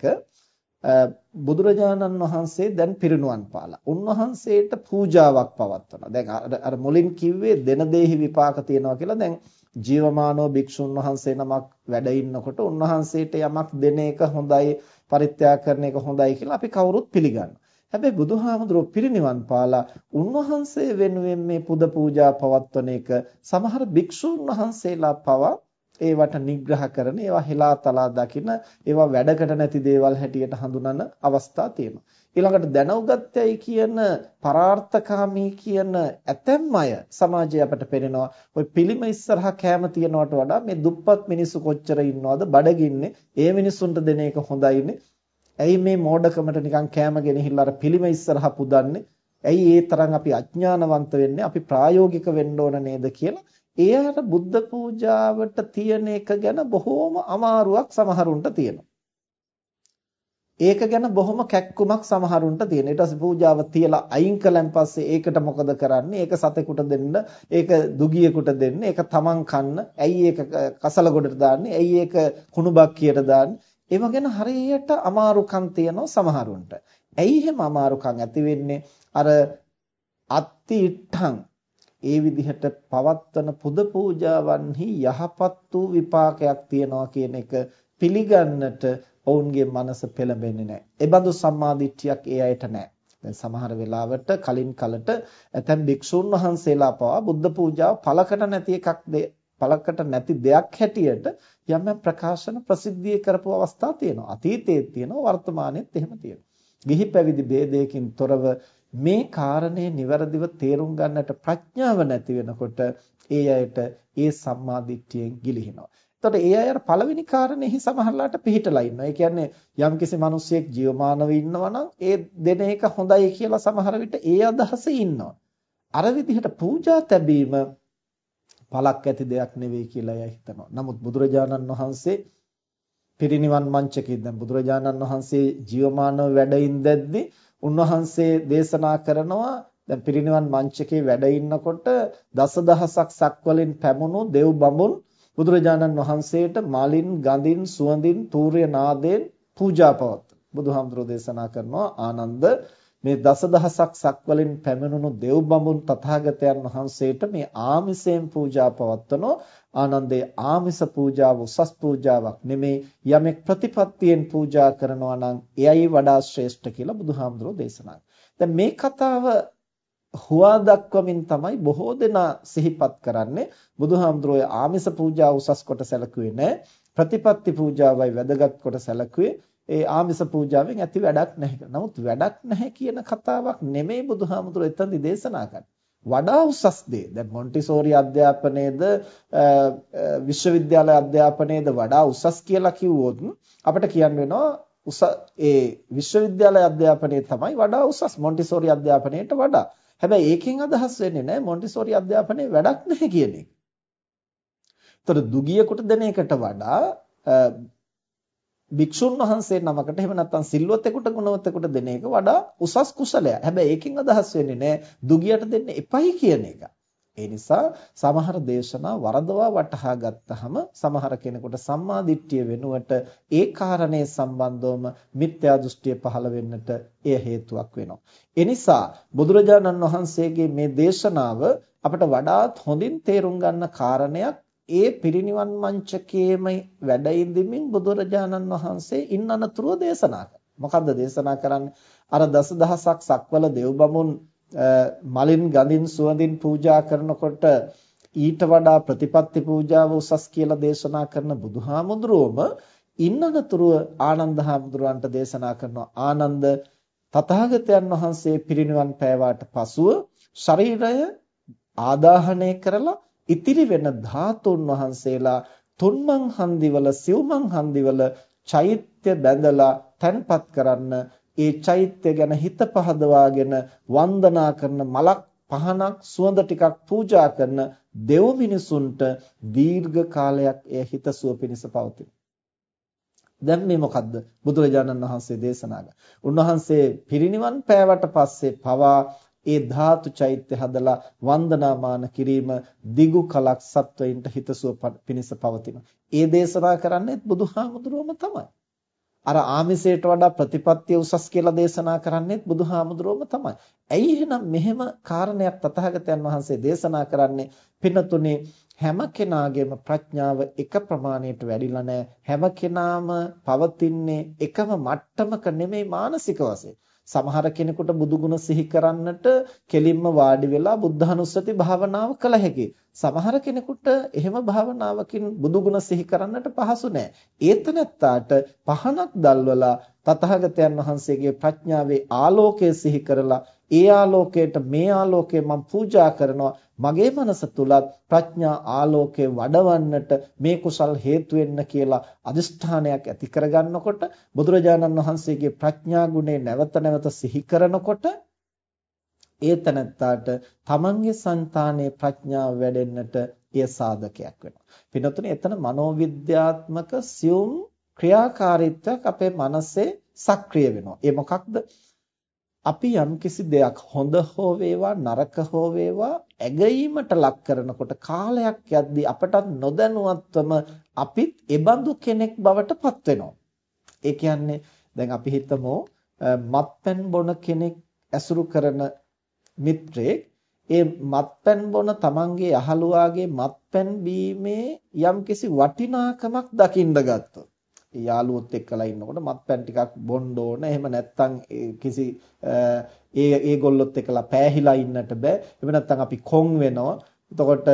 බුදුරජාණන් වහන්සේ දැන් පිරිනුවන් පාලා. උන්වහන්සේට පූජාවක් පවත්වනවා. දැන් අර මුලින් කිව්වේ දෙන දෙහි විපාක තියෙනවා කියලා. දැන් ජීවමානව භික්ෂුන් වහන්සේ නමක් වැඩ ඉන්නකොට උන්වහන්සේට යමක් දෙන එක හොඳයි, පරිත්‍යාග කරන එක හොඳයි කියලා අපි කවුරුත් පිළිගන්නවා. හැබැයි බුදුහාමුදුරුවෝ පිරිනිවන් පාලා උන්වහන්සේ වෙනුවෙන් මේ පුද පූජා පවත්වන එක සමහර භික්ෂුන් වහන්සේලා පවා ඒවට නිග්‍රහ කරන, ඒවා හෙලා තලා දකින, ඒවා වැඩකට නැති දේවල් හැටියට හඳුනන අවස්ථා තියෙනවා. ඊළඟට දැනුගත්තයි කියන පරාර්ථකාමී කියන ඇතැම් අය සමාජයේ අපට පේනවා. ওই පිළිම ඉස්සරහා කැම තියනවට වඩා මේ දුප්පත් මිනිස්සු කොච්චර ඉන්නවද බඩගින්නේ, ඒ මිනිස්සුන්ට දෙන එක හොඳයිනේ. ඇයි මේ මෝඩකමට නිකන් කෑම ගෙනහිල්ලා අර පිළිම ඉස්සරහා පුදන්නේ? ඇයි ඒ තරම් අපි අඥානවන්ත වෙන්නේ? අපි ප්‍රායෝගික වෙන්න ඕන නේද කියලා එයාට බුද්ධ පූජාවට තියෙන එක ගැන බොහෝම අමාරුවක් සමහරුන්ට තියෙනවා. ඒක ගැන බොහොම කැක්කුමක් සමහරුන්ට තියෙන. ඊට පස්සේ පූජාව තියලා අයින් කළන් පස්සේ ඒකට මොකද කරන්නේ? ඒක සතෙකුට දෙන්න, ඒක දුගියෙකුට දෙන්න, ඒක තමන් කන්න. ඇයි ඒක කසල ගොඩට දාන්නේ? ඇයි ඒක කුණු බක්කියට දාන්නේ? ඒව ගැන හරියට අමාරුකම් තියෙනවා සමහරුන්ට. ඇයි එහෙම අමාරුකම් ඇති වෙන්නේ? අර අත්ති ඉත්තං ඒ විදිහට පවත්වන පුද පූජාවන්හි යහපත් වූ විපාකයක් තියනවා කියන එක පිළිගන්නට ඔවුන්ගේ මනස පෙළඹෙන්නේ නැහැ. ඒ බඳු සම්මාදිට්ඨියක් ඒ අයට නැහැ. දැන් සමහර වෙලාවට කලින් කලට ඇතැම් භික්ෂුන් වහන්සේලා පවා බුද්ධ පූජාව පළකට නැති එකක් පළකට නැති දෙයක් හැටියට යම් යම් ප්‍රකාශන ප්‍රසිද්ධිය කරපු අවස්ථා තියෙනවා. අතීතයේ තියෙනවා, වර්තමානයේත් එහෙම තියෙනවා. ගිහි පැවිදි ભેදයකින් තොරව මේ කාරණේ નિවරදිව තේරුම් ගන්නට ප්‍රඥාව නැති වෙනකොට ඒ අයට ඒ සම්මාදිට්ඨියෙන් ගිලිහිනවා. එතකොට ඒ අය අර පළවෙනි කාරණේහි සමහරලාට පිළිහිටලා ඉන්නවා. ඒ කියන්නේ යම්කිසි මිනිසෙක් ජීවමානව ඉන්නවා නම් ඒ දෙන එක හොඳයි කියලා සමහර විට ඒ අදහසේ ඉන්නවා. අර විදිහට පූජා තැබීම පළක් ඇති දෙයක් නෙවෙයි කියලා එයා හිතනවා. නමුත් බුදුරජාණන් වහන්සේ පිරිනිවන් මංචකේ දැන් බුදුරජාණන් වහන්සේ ජීවමානව වැඩ ඉඳද්දී උන්වහන්සේ දේශනා කරනවා දැන් පිරිනිවන් මංචකේ වැඩ ඉන්නකොට දසදහසක් සක්වලින් පැමුණු දෙව් බඹුන් බුදුරජාණන් වහන්සේට මාලින් ගඳින් සුවඳින් තූර්ය නාදයෙන් පූජා පවත්වන. බුදුහාමුදුරෝ දේශනා කරනවා ආනන්ද මේ දසදහසක් සක්වලින් පැමිණුණු දෙව් බඹුන් තථාගතයන් වහන්සේට මේ ආමිසයෙන් පූජා පවත්වනෝ. ආනන්දේ ආමිස පූජාව උසස් පූජාවක් නෙමේ, යමෙක් ප්‍රතිපත්තියෙන් පූජා කරනවා නම් එයයි වඩා ශ්‍රේෂ්ඨ කියලා බුදුහාමුදුරෝ දේශනා කළා. දැන් මේ කතාව හුවා දක්වමින් තමයි බොහෝ දෙනා සිහිපත් කරන්නේ. බුදුහාමුදුරෝ ආමිස පූජාව උසස් කොට සැලකුවේ නැහැ, ප්‍රතිපත්ති පූජාවයි වැදගත් කොට සැලකුවේ. ඒ ආමිස පූජාවෙන් ඇති වැඩක් නැහැ කියලා. නමුත් වැඩක් නැහැ කියන කතාවක් නෙමෙයි බුදුහාමුදුරෝ එතනදි දේශනා කරන්නේ. වඩා උසස් දේ. දැන් මොන්ටිසෝරි අධ්‍යාපනයේද විශ්වවිද්‍යාල අධ්‍යාපනයේද වඩා උසස් කියලා කිව්වොත් අපිට කියන්න වෙනවා උස ඒ විශ්වවිද්‍යාල අධ්‍යාපනයේ තමයි වඩා උසස් මොන්ටිසෝරි අධ්‍යාපනයට වඩා. හැබැයි ඒකෙන් අදහස් වෙන්නේ නැහැ මොන්ටිසෝරි අධ්‍යාපනයේ වැඩක් නැහැ කියන එක. ඒතර දුගියෙකුට දෙන එකට වඩා භික්ෂුන් වහන්සේ නමකට එහෙම නැත්නම් සිල්වතෙකුට ගුණවතෙකුට දෙන එක වඩා උසස් කුසලයක්. හැබැයි ඒකෙන් අදහස් වෙන්නේ නැහැ දුගියට දෙන්න එපයි කියන එක. ඒ නිසා සමහර දේශනා වරදවා වටහා ගත්තහම සමහර කෙනෙකුට සම්මා දිට්ඨිය වෙනුවට ඒ කාරණේ සම්බන්ධවම මිත්‍යා දෘෂ්ටිය පහළ වෙන්නට එය හේතුවක් වෙනවා. ඒ නිසා බුදුරජාණන් වහන්සේගේ මේ දේශනාව අපට වඩාත් හොඳින් තේරුම් ගන්න කාරණයක් ඒ පිරිනිවන් මංචකයේම වැඩ ඉඳිමින් බුදුරජාණන් වහන්සේ ඉන්න අනතුරුව දේශනා කරා. මොකද්ද දේශනා කරන්නේ? අර දසදහසක් සක්වල දෙව් බඹුන් මලින් ගඳින් සුවඳින් පූජා කරනකොට ඊට වඩා ප්‍රතිපත්ති පූජාව උසස් කියලා දේශනා කරන බුදුහාමුදුරුවම ඉන්න අනතුරුව ආනන්ද හාමුදුරුවන්ට දේශනා කරනවා. ආනන්ද තථාගතයන් වහන්සේ පිරිනිවන් පෑවාට පසුව ශරීරය ආදාහනය කරලා ඉතිරි වෙන ධාතුන් වහන්සේලා තුන්මන් හන්දිවල සිව්මන් හන්දිවල චෛත්‍ය බැඳලා තැන්පත් කරන්න, ඒ චෛත්‍ය ගැන හිත පහදවාගෙන වන්දනා කරන මලක් පහනක් සුවඳ ටිකක් පූජා කරන දෙව් මිනිසුන්ට දීර්ඝ කාලයක් එය හිතසුව පිණිස පවතින. දැන් මේ මොකද්ද බුදුරජාණන් වහන්සේ දේශනා කළා. උන්වහන්සේ පිරිනිවන් පෑවට පස්සේ පවා ඒ ධාතු චෛත්‍ය හදලා වන්දනාමාන කිරීම දිගු කලක් සත්වයින්ට හිතසුව පිණිස පවතින. ඒ දේශනා කරන්නේත් බුදුහාමුදුරුවම තමයි. අර ආමිසයට වඩා ප්‍රතිපත්තිය උසස් කියලා දේශනා කරන්නේත් බුදුහාමුදුරුවම තමයි. ඇයි එහෙනම් මෙහෙම කාරණයක් තථාගතයන් වහන්සේ දේශනා කරන්නේ? පින්නතුනේ හැම කෙනාගේම ප්‍රඥාව එක ප්‍රමාණයට වැඩිලා නැහැ. හැම කෙනාම පවතින්නේ එකම මට්ටමක නෙමෙයි මානසික වශයෙන්. සමහර කෙනෙකුට බුදුගුණ සිහි කරන්නට කෙලින්ම වාඩි වෙලා බුද්ධානුස්සති භාවනාව කළ හැකියි. සමහර කෙනෙකුට එහෙම භාවනාවකින් බුදුගුණ සිහි කරන්නට පහසු නැහැ. ඒතනත්තාට පහනක් දැල්වලා තථාගතයන් වහන්සේගේ ප්‍රඥාවේ ආලෝකය සිහි කරලා ඒ ආලෝකයට මේ ආලෝකය මම පූජා කරනවා, මගේ මනස තුලත් ප්‍රඥා ආලෝකය වඩවන්නට මේ කුසල් හේතු වෙන්න කියලා අදිෂ්ඨානයක් ඇති කරගන්නකොට බුදුරජාණන් වහන්සේගේ ප්‍රඥා ගුණය නැවත නැවත සිහි කරනකොට ඒ තනත්තාට තමන්ගේ సంతානයේ ප්‍රඥාව වැඩෙන්නට එය සාධකයක් වෙනවා. පින්නතුනේ එතන මනෝවිද්‍යාත්මක සියුම් ක්‍රියාකාරීත්වයක් අපේ මනසේ සක්‍රිය වෙනවා. ඒ මොකක්ද? අපි යම් කිසි දෙයක් හොඳ හෝ වේවා නරක හෝ වේවා ඇගීමට ලක් කරනකොට කාලයක් යද්දී අපට නොදැනුවත්වම අපිත් එබඳු කෙනෙක් බවට පත් වෙනවා. ඒ කියන්නේ දැන් අපි හිතමු මත්පැන් බොන කෙනෙක් ඇසුරු කරන මිත්‍රයෙක් ඒ මත්පැන් බොන තමන්ගේ යහළුවාගේ මත්පැන් බීමේ යම් කිසි වටිනාකමක් දකින්න ගත්තොත් යාළුවොත් එක්කලා ඉන්නකොට මත්පැන් ටිකක් බොන්න ඕන. එහෙම නැත්නම් කිසි ඒ ඒගොල්ලොත් එක්කලා පෑහිලා ඉන්නට බෑ. එහෙම නැත්නම් අපි කොන් වෙනවා. එතකොට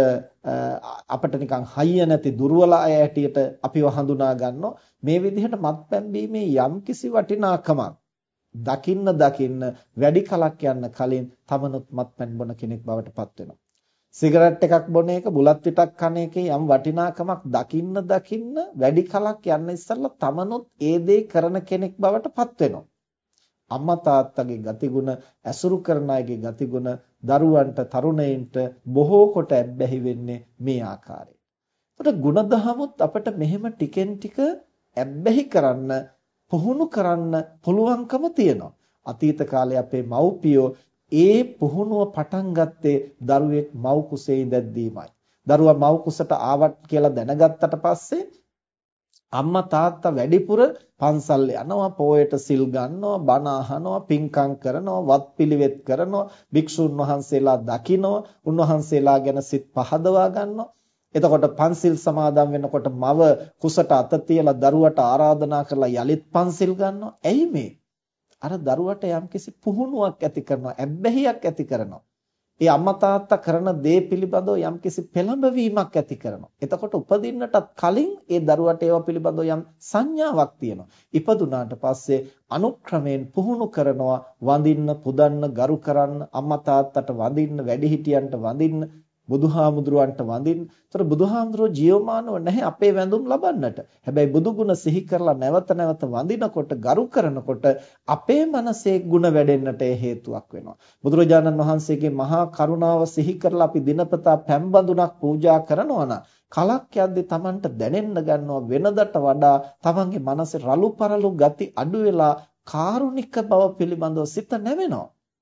අපිට නිකන් හයිය නැති දුර්වල අය ඇටියට අපිව හඳුනා ගන්නවා. මේ විදිහට මත්පැන් බීමේ යම් කිසි වටිනාකමක් දකින්න දකින්න වැඩි කලක් යන්න කලින් තමනුත් මත්පැන් බොන කෙනෙක් බවට පත් වෙනවා. සිගරට් එකක් බොන එක බුලත් පිටක් කන එකේ යම් වටිනාකමක් දකින්න දකින්න වැඩි කලක් යන්න ඉස්සෙල්ලා තමනුත් ඒ දේ කරන කෙනෙක් බවට පත් වෙනවා. අම්මා තාත්තගේ ගතිගුණ ඇසුරු කරන අයගේ ගතිගුණ දරුවන්ට තරුණයින්ට බොහෝ කොට ඇබ්බැහි වෙන්නේ මේ ආකාරයෙන්. ඒකට ಗುಣධහමුත් අපිට මෙහෙම ටිකෙන් ටික ඇබ්බැහි කරන්න පුහුණු කරන්න පුළුවන්කම තියෙනවා. අතීත කාලේ අපේ මව්පියෝ ඒ පුහුණුව පටන් ගත්තේ දරුවෙක් මව් කුසේ ඉඳද්දීමයි. දරුවා මව් කුසට ආවත් කියලා දැනගත්තට පස්සේ අම්මා තාත්තා වැඩිපුර පන්සල් යනවා, පොයට සිල් ගන්නවා, බණ අහනවා, පින්කම් කරනවා, වත්පිළිවෙත් කරනවා, භික්ෂුන් වහන්සේලා දකිනවා, උන්වහන්සේලා ගැන සිත් පහදවා ගන්නවා. එතකොට පන්සිල් සමාදන් වෙනකොට මව කුසට අත තියලා දරුවට ආරාධනා කරලා යලිත් පන්සිල් ගන්නවා. ඇයි මේ? අර දරුවට යම්කිසි පුහුණුවක් ඇති කරනවා, ඇබ්බැහියක් ඇති කරනවා. ඒ අම්මා තාත්තා කරන දේ පිළිබඳව යම්කිසි පෙළඹවීමක් ඇති කරනවා. එතකොට උපදින්නටත් කලින් ඒ දරුවට ඒවා පිළිබඳව යම් සංඥාවක් තියෙනවා. ඉපදුනාට පස්සේ අනුක්‍රමයෙන් පුහුණු කරනවා, වඳින්න, පුදන්න, ගරු කරන්න, අම්මා තාත්තට වඳින්න, වැඩිහිටියන්ට වඳින්න, බුදුහාමුදුරුවන්ට වඳින්න. ඒතර බුදුහාමුදුරුවෝ ජීවමානව නැහැ අපේ වැඳුම් ලබන්නට. හැබැයි බුදුගුණ සිහි කරලා නැවත නැවත වඳිනකොට, ගරු කරනකොට අපේ මනසේ ಗುಣ වැඩෙන්නට හේතුවක් වෙනවා. බුදුරජාණන් වහන්සේගේ මහා කරුණාව සිහි කරලා අපි දිනපතා පැම්බඳුනක් පූජා කරනවා නම් කලක් යද්දී Tamanට දැනෙන්න ගන්නවා වෙනදට වඩා Tamanගේ මනසේ රළු පරළු ගති අඩු වෙලා කාරුණික බව පිළිබඳව සිත නැවෙනවා.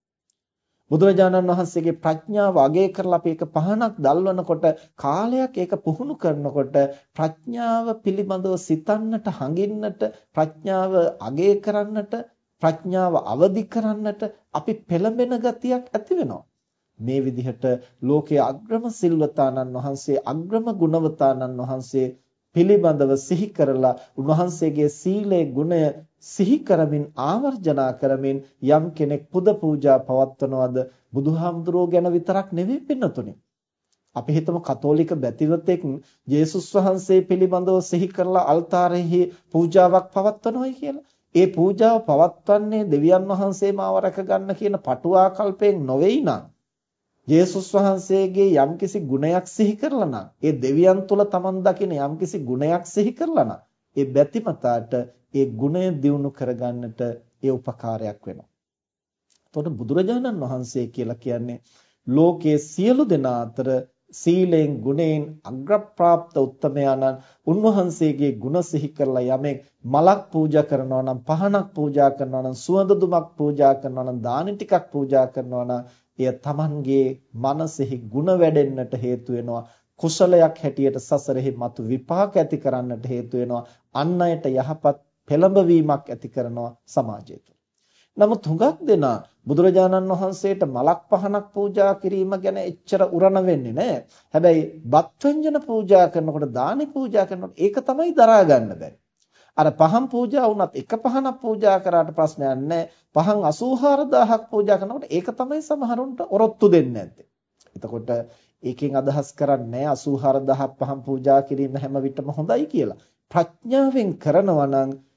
බුදුරජාණන් වහන්සේගේ ප්‍රඥාව අගය කරලා අපි ඒක පහනක් දල්වනකොට කාලයක් ඒක පුහුණු කරනකොට ප්‍රඥාව පිළිබඳව සිතන්නට, හඟින්නට, ප්‍රඥාව අගය කරන්නට, ප්‍රඥාව අවදි කරන්නට අපි පෙළඹෙන ගතියක් ඇති වෙනවා. මේ විදිහට ලෝකයේ අග්‍රම සිල්වතානන් වහන්සේ, අග්‍රම ගුණවතානන් වහන්සේ පිළිබඳව සිහි කරලා උන්වහන්සේගේ සීලේ ගුණය සිහි කරමින් ආවර්ජනා කරමින් යම් කෙනෙක් පුද පූජා පවත්වනවද බුදුහාමුදුරුවෝ ගැන විතරක් නෙවෙයි පින්නතුනේ. අපි හිතමු කතෝලික බැතිවතෙක් ජේසුස් වහන්සේ පිළිබඳව සිහි කරලා අල්තාරෙහි පූජාවක් පවත්වනවායි කියලා. ඒ පූජාව පවත්වන්නේ දෙවියන් වහන්සේ මාව රැක ගන්න කියන පටුආකල්පයෙන් නොවේයි නම් ජේසුස් වහන්සේගේ යම්කිසි ගුණයක් සිහි කරලා නම්, ඒ දෙවියන් තුල Taman දකින යම්කිසි ගුණයක් සිහි කරලා නම්, ඒ බැතිමතාට ඒ ගුණය දියුණු කරගන්නට ඒ උපකාරයක් වෙනවා. එතකොට බුදුරජාණන් වහන්සේ කියලා කියන්නේ ලෝකයේ සියලු දෙනා අතර සීලෙන් ගුණයෙන් අග්‍රප්‍රාප්ත උත්තමයාණන් උන්වහන්සේගේ ගුණ සිහි කරලා යමෙක් මලක් පූජා කරනවා නම්, පහනක් පූජා කරනවා නම්, සුවඳ දුමක් පූජා කරනවා නම්, දානි ටිකක් පූජා කරනවා නම් එය Tamanගේ මනසෙහි ගුණ වැඩෙන්නට හේතු වෙනවා. කුසලයක් හැටියට සසරෙහි මතු විපාක ඇති කරන්නට හේතු වෙනවා. අන් අයට යහපත් පෙළඹවීමක් ඇති කරනවා සමාජය තුළ. නමුත් හුඟක් දෙනා බුදුරජාණන් වහන්සේට මලක් පහනක් පූජා කිරීම ගැන එච්චර උරණ වෙන්නේ නැහැ. හැබැයි බත් ව්‍යංජන පූජා කරනකොට, දානි පූජා කරනකොට ඒක තමයි දරා ගන්න බැරි. අර පහන් පූජා වුණත් එක පහනක් පූජා කරාට ප්‍රශ්නයක් නැහැ. පහන් අසූහාර දාහක් පූජා කරනකොට ඒක තමයි සමහරුන්ට ඔරොත්තු දෙන්නේ නැත්තේ. එතකොට ඒකෙන් අදහස් කරන්නේ අසූහාර දහයක් පහන් පූජා කිරීම හැම විටම හොඳයි කියලා. ප්‍රඥාවෙන් කරනවා නම්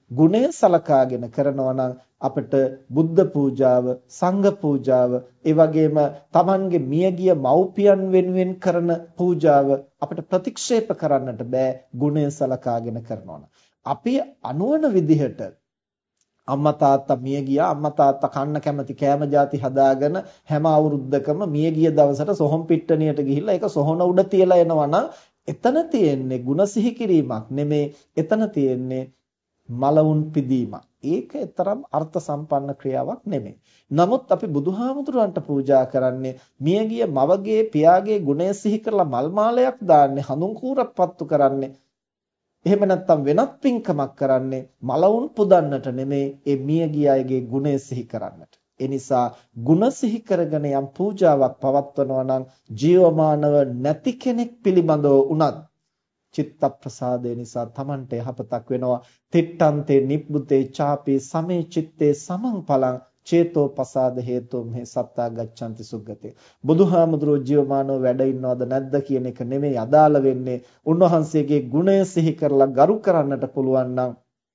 ගුණය සලකාගෙන කරනවා නම් අපිට බුද්ධ පූජාව, සංඝ පූජාව, ඒ වගේම Tamanගේ මියගිය මව්පියන් වෙනුවෙන් කරන පූජාව අපිට ප්‍රතික්ෂේප කරන්නට බෑ ගුණය සලකාගෙන කරනවා නම්. අපි අනුවන විදිහට අම්මා තාත්තා මිය ගියා අම්මා තාත්තා කන්න කැමති කෑම ಜಾති හදාගෙන හැම අවුරුද්දකම මිය ගිය දවසට සොහොන් පිට්ටනියට ගිහිල්ලා ඒක සොහොන උඩ තියලා එනවා නම් එතන තියෙන්නේ ಗುಣ සිහි කිරීමක් නෙමේ එතන තියෙන්නේ මලවුන් පිදීමක්. ඒක තරම් අර්ථ සම්පන්න ක්‍රියාවක් නෙමෙයි. නමුත් අපි බුදුහාමුදුරන්ට පූජා කරන්නේ මියගිය මවගේ පියාගේ ගුණය සිහි කරලා මල් මාලයක් දාන්නේ හඳුන් කූරක් පත්තු කරන්නේ. එහෙම නැත්නම් වෙනත් පින්කමක් කරන්නේ මලවුන් පුදන්නට නෙමෙයි ඒ මියගිය අයගේ ගුණය සිහි කරන්නට. ඒ නිසා ගුණ සිහි කරගෙන යම් පූජාවක් පවත්වනවා නම් ජීවමානව නැති කෙනෙක් පිළිබඳව උනත් චිත්ත ප්‍රසාදේ නිසා Tamante යහපතක් වෙනවා. තිට්ඨන්තේ නිබ්බුතේ චාපේ සමේ චිත්තේ සමං පලං චේතෝ පසාද හේතෝ මේ සත්තා ගච්ඡanti සුග්ගතේ. බුදුහාමුදුරෝ ජීවමානව වැඩ ඉන්නවද නැද්ද කියන එක නෙමෙයි අදාළ වෙන්නේ. උන්වහන්සේගේ ගුණය සිහි කරලා ගරු කරන්නට පුළුවන් නම්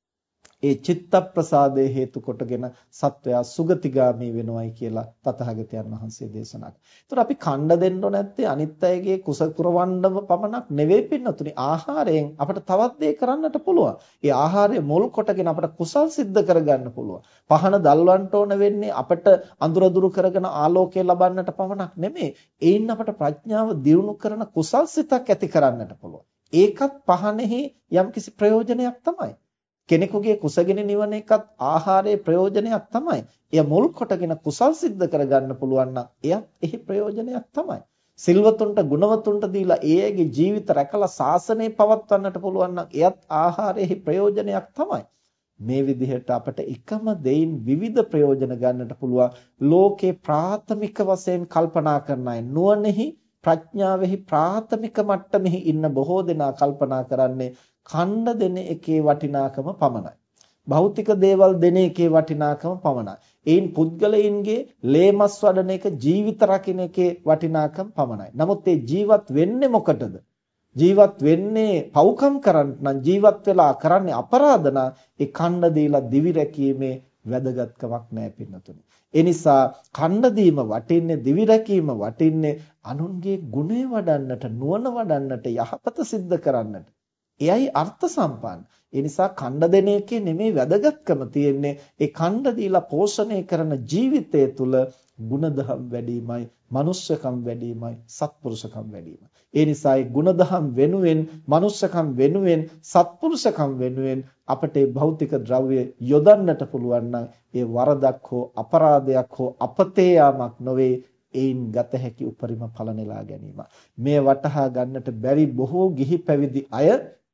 ඒ චිත්ත ප්‍රසාදේ හේතු කොටගෙන සත්වයා සුගතිගාමී වෙනවයි කියලා තථාගතයන් වහන්සේ දේශනා කළා. ඒතර අපි කණ්ඩ දෙන්න නැත්තේ අනිත් අයගේ කුස පුරවන්නම පමණක් නෙවෙයි පින්නතුනි. ආහාරයෙන් අපිට තවත් දේ කරන්නට පුළුවන්. ඒ ආහාරය මුල් කොටගෙන අපිට කුසල් සිද්ධ කරගන්න පුළුවන්. පහන දල්වන්න ඕන වෙන්නේ අපිට අඳුර දුරු කරගෙන ආලෝකය ලබන්නට පමණක් නෙමෙයි. ඒයින් අපිට ප්‍රඥාව දියුණු කරන කුසල් සිතක් ඇති කරන්නට පුළුවන්. ඒකත් පහනෙහි යම්කිසි ප්‍රයෝජනයක් තමයි. කෙනෙකුගේ කුසගින නිවන එකත් ආහාරයේ ප්‍රයෝජනයක් තමයි. එය මුල් කොටගෙන කුසල් සිද්ධ කරගන්න පුළුවන් නම් එයත් එහි ප්‍රයෝජනයක් තමයි. සිල්වතුන්ට ගුණවතුන්ට දීලා ඒ අයගේ ජීවිත රැකලා සාසනය පවත්වන්නට පුළුවන් නම් එයත් ආහාරයේ ප්‍රයෝජනයක් තමයි. මේ විදිහට අපට එකම දෙයින් විවිධ ප්‍රයෝජන ගන්නට පුළුවන්. ලෝකේ ප්‍රාථමික වශයෙන් කල්පනා කරන අය නුවණෙහි ප්‍රඥාවෙහි ප්‍රාථමික මට්ටමෙහි ඉන්න බොහෝ දෙනා කල්පනා කරන්නේ ඛණ්ඩ දෙන එකේ වටිනාකම පමණයි. භෞතික දේවල් දෙන එකේ වටිනාකම පමණයි. ඒන් පුද්ගලයින්ගේ ලේමස් වඩන එක ජීවිත රකින්න එකේ වටිනාකම පමණයි. නමුත් ඒ ජීවත් වෙන්නේ මොකටද? ජීවත් වෙන්නේ පව්කම් කරන්න නම් ජීවත් වෙලා කරන්නේ අපරාධ නම් ඒ ඛණ්ඩ දීලා දිවි රැකීමේ වැදගත්කමක් නැහැ පින්නතුනි. ඒ නිසා ඛණ්ඩ දීම වටින්නේ දිවි රැකීම වටින්නේ අනුන්ගේ ගුණය වඩන්නට නුවණ වඩන්නට යහපත සිද්ධ කරන්නට. එයයි අර්ථ සම්පන්න. ඒ නිසා ඛණ්ඩ දෙන එකේ නෙමෙයි වැදගත්කම තියෙන්නේ ඒ ඛණ්ඩ දීලා පෝෂණය කරන ජීවිතය තුළ ගුණධම් වැඩිමයි, මනුෂ්‍යකම් වැඩිමයි, සත්පුරුෂකම් වැඩිමයි. ඒ නිසා ඒ ගුණධම් වෙනුවෙන්, මනුෂ්‍යකම් වෙනුවෙන්, සත්පුරුෂකම් වෙනුවෙන් අපට මේ භෞතික ද්‍රව්‍ය යොදන්නට පුළුවන් නම් ඒ වරදක් හෝ අපරාධයක් හෝ අපතේ යාමක් නොවේ. ඒන් ගත හැකි උපරිම ඵල නෙලා ගැනීම. මේ වටහා ගන්නට බැරි බොහෝ ගිහි පැවිදි අය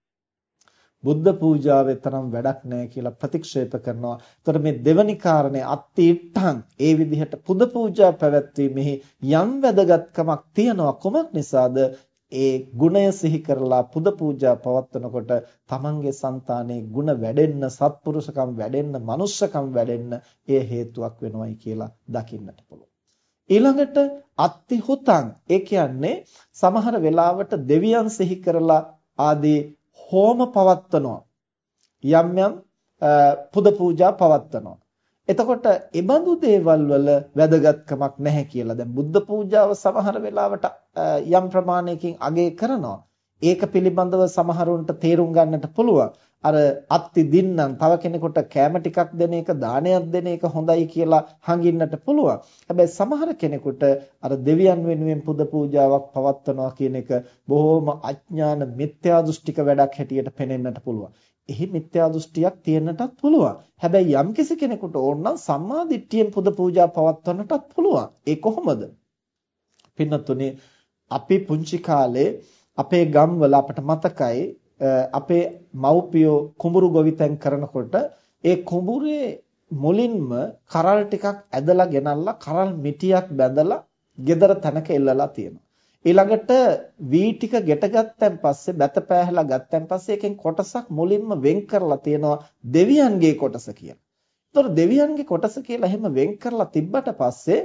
බුද්ධ පූජාවේ තරම් වැඩක් නැහැ කියලා ප්‍රතික්ෂේප කරනවා. ඒතර මේ දෙවනි කාරණේ අත්තිට්ඨං ඒ විදිහට පුද පූජා පැවැත්වීමෙහි යම් වැදගත්කමක් තියනවා. කොමක් නිසාද? ඒ ගුණය සිහි කරලා පුද පූජා පවත්වනකොට තමන්ගේ సంతානයේ ගුණ වැඩෙන්න, සත්පුරුෂකම් වැඩෙන්න, මනුෂ්‍යකම් වැඩෙන්න ඒ හේතුවක් වෙනවයි කියලා දකින්නට පුළුවන්. ඊළඟට අත්තිහුතං ඒ කියන්නේ සමහර වෙලාවට දෙවියන් සිහි කරලා ආදී හෝම පවත්වනවා. යම් යම් පුද පූජා පවත්වනවා. එතකොට ඒ බඳු දේවල් වල වැදගත්කමක් නැහැ කියලා. දැන් බුද්ධ පූජාව සමහර වෙලාවට යම් ප්‍රමාණයකින් අගය කරනවා. ඒක පිළිබඳව සමහරුන්ට තේරුම් ගන්නට පුළුවන්. අර අත්ති දින්නම් තව කෙනෙකුට කැම ටිකක් දෙන එක දානයක් දෙන එක හොඳයි කියලා හංගින්නට පුළුවන්. හැබැයි සමහර කෙනෙකුට අර දෙවියන් වෙනුවෙන් පුද පූජාවක් පවත්වනවා කියන එක බොහොම අඥාන මිත්‍යා දෘෂ්ටික වැඩක් හැටියට පෙනෙන්නට පුළුවන්. එහි මිත්‍යා දෘෂ්ටියක් තියෙන්නටත් පුළුවන්. හැබැයි යම්කිසි කෙනෙකුට ඕන නම් සම්මා දිට්ඨියෙන් පුද පූජා පවත්වන්නටත් පුළුවන්. ඒ කොහොමද? පින්නතුනේ අපි පුංචි කාලේ අපේ ගම්වල අපට මතකයි අපේ මව්පියෝ කුඹුරු ගොවිතැන් කරනකොට ඒ කුඹුරේ මුලින්ම කරල් ටිකක් ඇදලා ගෙනල්ලා කරල් මිටියක් බැඳලා ගෙදර තැනක එල්ලලා තියෙනවා. ඊළඟට වී ටික ගැට ගත්තන් පස්සේ බැත පෑහලා ගත්තන් පස්සේ එකෙන් කොටසක් මුලින්ම වෙන් කරලා තියෙනවා දෙවියන්ගේ කොටස කියලා. ඒතකොට දෙවියන්ගේ කොටස කියලා එහෙම වෙන් කරලා තිබ්බට පස්සේ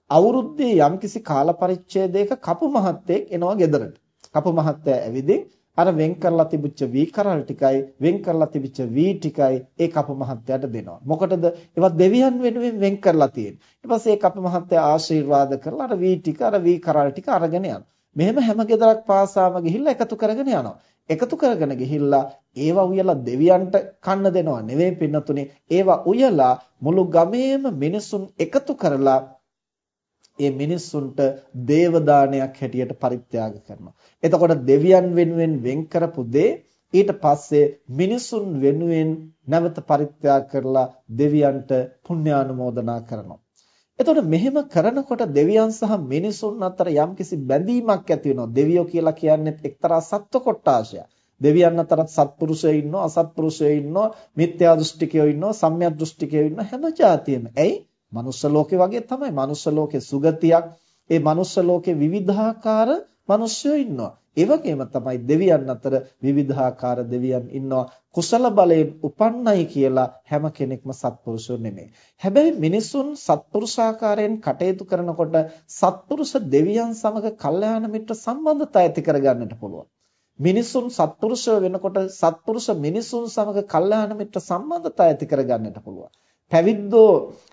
අවුරුද්දේ යම්කිසි කාල පරිච්ඡේදයක කපු මහත්තයෙක් එනවා ගෙදරට. කපු මහත්තයා ඇවිදින් අර වෙන් කරලා තිබිච්ච වී කරල් ටිකයි වෙන් කරලා තිබිච්ච වී ටිකයි ඒ කප මහත්තයාට දෙනවා. මොකටද? ඒවා දෙවියන් වෙනුවෙන් වෙන් කරලා තියෙන්නේ. ඊට පස්සේ ඒ කප මහත්තයා ආශිර්වාද කරලා අර වී ටික අර වී කරල් ටික අරගෙන යනවා. මෙහෙම හැම ගෙදරක් පාසාම ගිහිල්ලා එකතු කරගෙන යනවා. එකතු කරගෙන ගිහිල්ලා ඒවා උයලා දෙවියන්ට කන්න දෙනවා නෙවෙයි පින්නතුනේ. ඒවා උයලා මුළු ගමේම මිනිසුන් එකතු කරලා ඒ මිනිස්සුන්ට දේව දානයක් හැටියට පරිත්‍යාග කරනවා. එතකොට දෙවියන් වෙනුවෙන් වෙන් කරපු දේ ඊට පස්සේ මිනිසුන් වෙනුවෙන් නැවත පරිත්‍යාග කරලා දෙවියන්ට පුණ්‍යානුමෝදනා කරනවා. එතකොට මෙහෙම කරනකොට දෙවියන් සහ මිනිසුන් අතර යම්කිසි බැඳීමක් ඇති වෙනවා. දෙවියෝ කියලා කියන්නේ එක්තරා සත්ව කොටාශයක්. දෙවියන් අතරත් සත්පුරුෂයෝ ඉන්නවා, අසත්පුරුෂයෝ ඉන්නවා, මිත්‍යා දෘෂ්ටිකයෝ ඉන්නවා, සම්‍යක් දෘෂ්ටිකයෝ ඉන්නවා හැම જાතියෙම. ඇයි? මනුස්ස ලෝකේ වගේ තමයි. මනුස්ස ලෝකේ සුගතියක්. ඒ මනුස්ස ලෝකේ විවිධාකාර මිනිස්සුયો ඉන්නවා. ඒ වගේම තමයි දෙවියන් අතර විවිධාකාර දෙවියන් ඉන්නවා. කුසල බලයෙන් උපන්නයි කියලා හැම කෙනෙක්ම සත්පුරුෂෝ නෙමෙයි. හැබැයි මිනිසුන් සත්පුරුෂාකාරයෙන් කටයුතු කරනකොට සත්පුරුෂ දෙවියන් සමග කල්යාණ මිත්‍ර සම්බන්ධතා ඇති කරගන්නට පුළුවන්. මිනිසුන් සත්පුරුෂය වෙනකොට සත්පුරුෂ මිනිසුන් සමග කල්යාණ මිත්‍ර සම්බන්ධතා ඇති කරගන්නට පුළුවන්. පැවිද්දෝ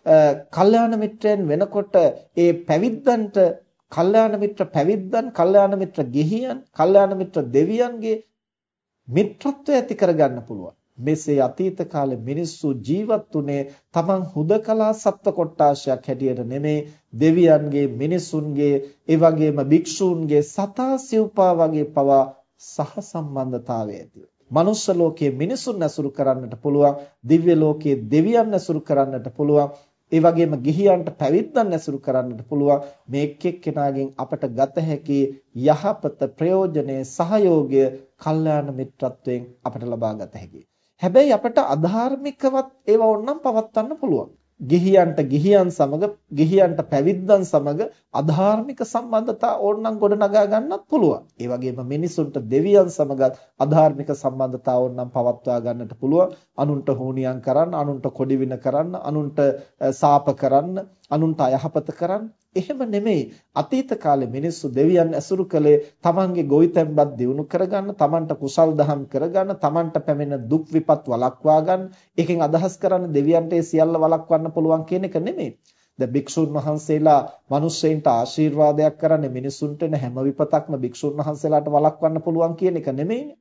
කල්යාණ මිත්‍රයන් වෙනකොට ඒ පැවිද්දන්ට කල්යාණ මිත්‍ර පැවිද්දන්, කල්යාණ මිත්‍ර ගෙහියන්, කල්යාණ මිත්‍ර දෙවියන්ගේ මිත්‍රත්වය ඇති කරගන්න පුළුවන්. මෙසේ අතීත කාලේ මිනිස්සු ජීවත් වුණේ තමන් හුදකලා සත්ව කොට්ටාශයක් හැටියට නෙමේ, දෙවියන්ගේ, මිනිසුන්ගේ, ඒ වගේම භික්ෂූන්ගේ සතා සිව්පා වගේ පවා සහ සම්බන්ධතාවය ඇතිව. මනුස්ස ලෝකයේ මිනිසුන් ඇසුරු කරන්නට පුළුවන්, දිව්‍ය ලෝකයේ දෙවියන් ඇසුරු කරන්නට පුළුවන්, ඒ වගේම ගිහියන්ට පැවිද්දන් ඇසුරු කරන්නට පුළුවන්. මේ එක් එක්කෙනාගෙන් අපට ගත හැකි යහපත, ප්‍රයෝජනයේ, සහයෝගය කල්යාණ මිත්‍රත්වයෙන් අපට ලබා ගත හැකියි. හැබැයි අපට අධාර්මිකවත් ඒවා ඕනනම් පවත්වන්න පුළුවන්. ගිහියන්ට ගිහියන් සමග, ගිහියන්ට පැවිද්දන් සමග අධාර්මික සම්බන්ධතා ඕනනම් ගොඩනගා ගන්නත් පුළුවන්. ඒ වගේම මිනිසුන්ට දෙවියන් සමගත් අධාර්මික සම්බන්ධතා ඕනනම් පවත්වා ගන්නට පුළුවන්. අනුන්ට හෝනියම් කරන්න, අනුන්ට කොඩිවින කරන්න, අනුන්ට සාප කරන්න, අනුන්ට අයහපත කරන්න. එහෙම නෙමෙයි. අතීත කාලේ මිනිස්සු දෙවියන් ඇසුරු කළේ තමන්ගේ ගොවිතැන්පත් දියුණු කරගන්න, තමන්ට කුසල් දහම් කරගන්න, තමන්ට පැමිණ දුක් විපත් වළක්වා ගන්න. ඒකෙන් අදහස් කරන්නේ දෙවියන්ට ඒ සියල්ල වළක්වන්න පුළුවන් කියන එක නෙමෙයි. දැන් භික්ෂුන් වහන්සේලා මිනිස්සෙන්ට ආශිර්වාදයක් කරන්නේ මිනිසුන්ට එන හැම විපතක්ම භික්ෂුන් වහන්සේලාට වළක්වන්න පුළුවන් කියන එක නෙමෙයිනේ.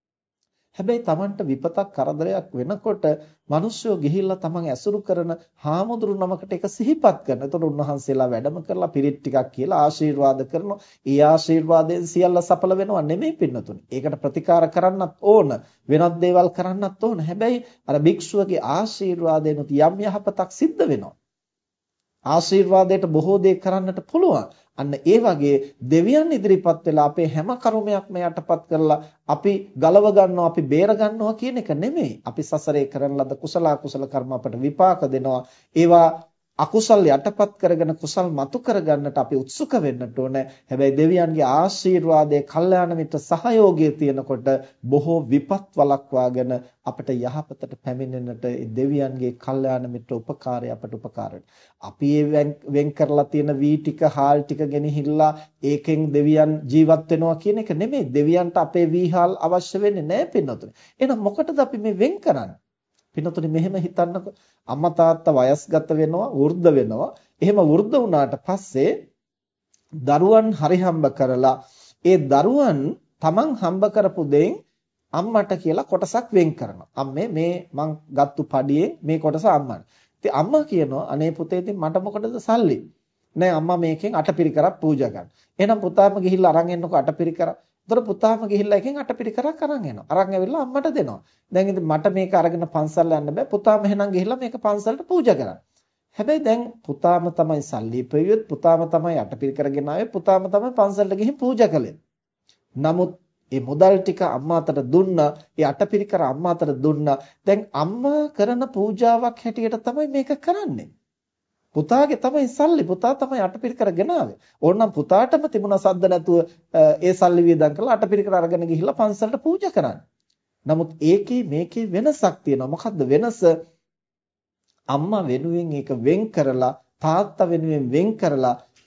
හැබැයි Tamanට විපතක් කරදරයක් වෙනකොට මිනිස්සුયો ගිහිල්ලා Taman ඇසුරු කරන හාමුදුරු නමකට ඒක සිහිපත් කරනවා. එතකොට උන්වහන්සේලා වැඩම කරලා පිරිත් ටිකක් කියලා ආශිර්වාද කරනවා. ඒ ආශිර්වාදයෙන් සියල්ල සඵල වෙනවා නෙමෙයි පින්නතුනි. ඒකට ප්‍රතිකාර කරන්නත් ඕන, වෙනත් දේවල් කරන්නත් ඕන. හැබැයි අර භික්ෂුවගේ ආශිර්වාදයෙන් යම් යහපතක් සිද්ධ වෙනවා. ආශිර්වාදයට බොහෝ දේ කරන්නට පුළුවන්. අන්න ඒ වගේ දෙවියන් ඉදිරිපත් වෙලා අපේ හැම කර්මයක්ම යටපත් කරලා අපි ගලව ගන්නවා, අපි බේර ගන්නවා කියන එක නෙමෙයි. අපි සසරේ කරන ලද කුසල අකුසල කර්ම අපට විපාක දෙනවා. ඒවා අකුසල් යටපත් කරගෙන කුසල් මතු කරගන්නට අපි උත්සුක වෙන්නට ඕන. හැබැයි දෙවියන්ගේ ආශිර්වාදයේ කල්යාණ මිත්‍ර සහයෝගය තියෙනකොට බොහෝ විපත් වළක්වාගෙන අපට යහපතට පැමිණෙන්නට දෙවියන්ගේ කල්යාණ මිත්‍ර උපකාරය අපට උපකාරයි. අපි වෙන් කරලා තියෙන වී ටික, හාල් ටික ගෙනහිල්ලා ඒකෙන් දෙවියන් ජීවත් වෙනවා කියන එක නෙමෙයි. දෙවියන්ට අපේ වී හාල් අවශ්‍ය වෙන්නේ නැහැ පින්නතුනේ. එහෙනම් මොකටද අපි මේ වෙන් කරන්නේ? පින්නතුනේ මෙහෙම හිතන්නකො, අම්මා තාත්තා වයස්ගත වෙනවා, වෘද්ධ වෙනවා. එහෙම වෘද්ධ වුණාට පස්සේ දරුවන් හරි හම්බ කරලා ඒ දරුවන් තමන් හම්බ කරපු දෙයින් අම්මට කියලා කොටසක් වෙන් කරනවා. අම්මේ මේ මං ගත්තු පඩියේ මේ කොටස අම්මට. ඉතින් අම්මා කියනවා අනේ පුතේ ඉතින් මට මොකටද සල්ලි? නෑ අම්මා මේකෙන් අටපිරිකරක් පූජා කරනවා. එහෙනම් පුතාම ගිහිල්ලා අරන් එන්නකො අටපිරිකරක්. ඒතර පුතාම ගිහිල්ලා එකෙන් අටපිරිකරක් අරන් එනවා. අරන් ඇවිල්ලා අම්මට දෙනවා. දැන් ඉතින් මට මේක අරගෙන පන්සල් යන්න බෑ. පුතාම එහෙනම් ගිහිල්ලා මේක පන්සලට පූජා කරන්න. හැබැයි දැන් පුතාම තමයි සල්ලි පෙවියොත්, පුතාම තමයි අටපිරිකරගෙන ආවේ, පුතාම තමයි පන්සලට ගිහින් පූජා කළේ. නමුත් මේ මුදල් ටික අම්මා අතට දුන්නා, ඒ අටපිරිකර අම්මා අතට දුන්නා. දැන් අම්මා කරන පූජාවක් හැටියට තමයි මේක කරන්නේ. පුතාගේ තමයි සල්ලි, පුතා තමයි අටපිරිකර ගෙනාවේ. ඕනනම් පුතාටම තිබුණා සද්ද නැතුව ඒ සල්ලි වියදම් කරලා අටපිරිකර අරගෙන ගිහිල්ලා පන්සලට පූජා කරන්න. නමුත් ඒකේ මේකේ වෙනසක් තියෙනවා. මොකද්ද වෙනස? අම්මා වෙනුවෙන් ඒක වෙන් කරලා, තාත්තා වෙනුවෙන් වෙන් කරලා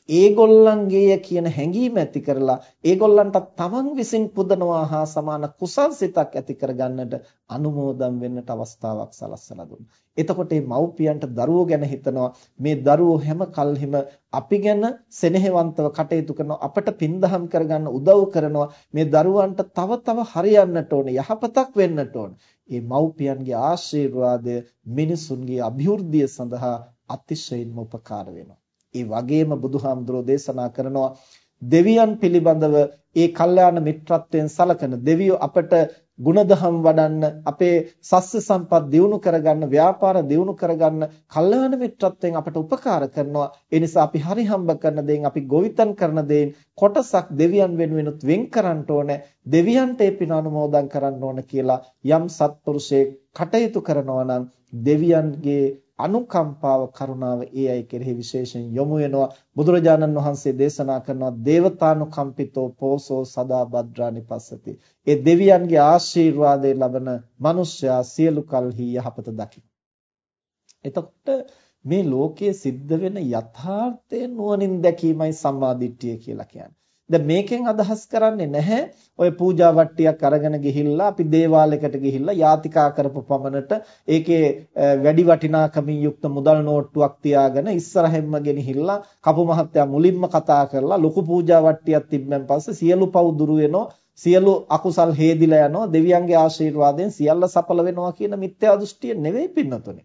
ඒගොල්ලන්ගේ කියන හැඟීම ඇති කරලා ඒගොල්ලන්ට තමන් විසින් පුදනවා හා සමාන කුසල් සිතක් ඇති කරගන්නට අනුමෝදන් වෙන්නට අවස්ථාවක් සලස්සලා දුන්නා. එතකොට මේ මව්පියන්ට දරුවෝ ගැන හිතනවා මේ දරුවෝ හැම කල්හිම අපි ගැන සෙනෙහවන්තව කටයුතු කරනවා අපට පින්දහම් කරගන්න උදව් කරනවා මේ දරුවන්ට තව තව හරියන්නට ඕනේ යහපතක් වෙන්නට ඕනේ. මේ මව්පියන්ගේ ආශිර්වාදය මිනිසුන්ගේ අභිවෘද්ධිය සඳහා අතිශයින්ම උපකාර වෙනවා. ඒ වගේම බුදුහාමුදුරෝ දේශනා කරනවා දෙවියන් පිළිබඳව ඒ කල්යාණ මිත්‍රත්වයෙන් සලකන දෙවියෝ අපට ගුණධම් වඩන්න අපේ සස්්‍ය සම්පත් දියුණු කරගන්න ව්‍යාපාර දියුණු කරගන්න කල්යාණ මිත්‍රත්වයෙන් අපට උපකාර කරනවා. ඒ නිසා අපි හරි හම්බ කරන දේෙන් අපි ගොවිතැන් කරන දේෙන් කොටසක් දෙවියන් වෙනුවෙනුත් වෙන් කරන්න ඕනේ. දෙවියන්ට ඒ පින අනුමෝදන් කරන්න ඕන කියලා යම් සත්පුරුෂයෙක් කටයුතු කරනවා නම් දෙවියන්ගේ අනුකම්පාව කරුණාව ඒ අය කෙරෙහි විශේෂයෙන් යොමු වෙනවා. බුදුරජාණන් වහන්සේ දේශනා කරනවා දේවතානුකම්පිතෝ පෝසෝ සදා භද්‍රානි පස්සති. ඒ දෙවියන්ගේ ආශිර්වාදය ලබන මිනිසයා සියලු කල්හි යහපත දකි. එතකොට මේ ලෝකයේ සිද්ධ වෙන යථාර්ථය නුවණින් දැකීමයි සම්මාදිට්ඨිය කියලා කියන්නේ. දැන් මේකෙන් අදහස් කරන්නේ නැහැ ඔය පූජා වට්ටියක් අරගෙන ගිහිල්ලා අපි දේවාලයකට ගිහිල්ලා යාතිකා කරපු පමණට ඒකේ වැඩි වටිනාකමින් යුක්ත මුදල් නෝට්ටුවක් තියාගෙන ඉස්සරහෙන්ම ගෙනහිල්ලා කපු මහත්තයා මුලින්ම කතා කරලා ලොකු පූජා වට්ටියක් තිබ්බන් පස්සේ සියලු පව් දුරු වෙනවා සියලු අකුසල් හේදිලා යනවා දෙවියන්ගේ ආශිර්වාදයෙන් සියල්ල සඵල වෙනවා කියන මිත්‍යා දෘෂ්ටිය නෙවෙයි පින්නතුනේ.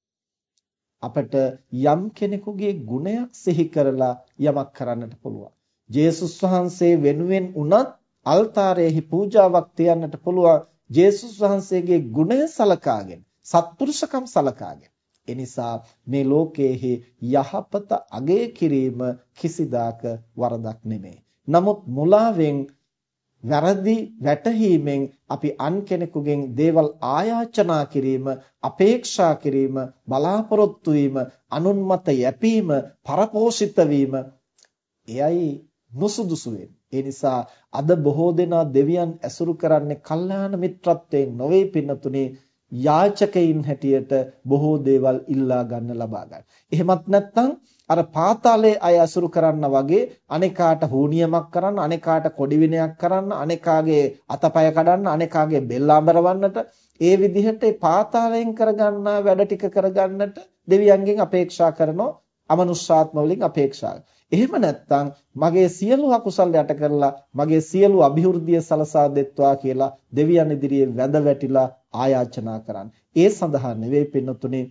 අපිට යම් කෙනෙකුගේ ගුණයක් සිහි කරලා යමක් කරන්නට පුළුවන්. ජේසුස් වහන්සේ වෙනුවෙන් උනත් අල්තාරයේහි පූජාවක් තියන්නට පුළුවන්. ජේසුස් වහන්සේගේ ගුණය සලකාගෙන සත්පුරුෂකම් සලකාගෙන. ඒ නිසා මේ ලෝකයේහි යහපත අගය කිරීම කිසිදාක වරදක් නෙමෙයි. නමුත් මුලාවෙන් වැරදි වැටහීමෙන් අපි අන් කෙනෙකුගෙන් දේවල් ආයාචනා කිරීම, අපේක්ෂා කිරීම, බලාපොරොත්තු වීම, අනුන් මත යැපීම, පරපෝෂිත වීම එයයි නුසුදුසු වෙන්නේ. ඒ නිසා අද බොහෝ දෙනා දෙවියන් ඇසුරු කරන්නේ කල්යාණ මිත්‍රත්වයෙන් නොවේ පින්නතුනේ යාචකයින් හැටියට බොහෝ දේවල් ඉල්ලා ගන්න ලබා ගන්න. එහෙමත් නැත්නම් අර පාතාලයේ අය ඇසුරු කරන්න වගේ අනේකාට හුනියමක් කරන්න, අනේකාට කොඩි විනයක් කරන්න, අනේකාගේ අතපය කඩන්න, අනේකාගේ බෙල්ල අඹරවන්නට ඒ විදිහට ඒ පාතාලයෙන් කරගන්න වැඩ ටික කරගන්නට දෙවියන්ගෙන් අපේක්ෂා කරනවා, අමනුෂ්‍යාත්ම වලින් අපේක්ෂා. එහෙම නැත්නම් මගේ සියලු අකුසල් යට කරලා මගේ සියලු અભිවෘද්ධිය සලසා දෙත්වා කියලා දෙවියන් ඉදිරියේ වැඳ වැටිලා ආයාචනා කරන්න. ඒ සඳහා නෙවෙයි පින්නතුනේ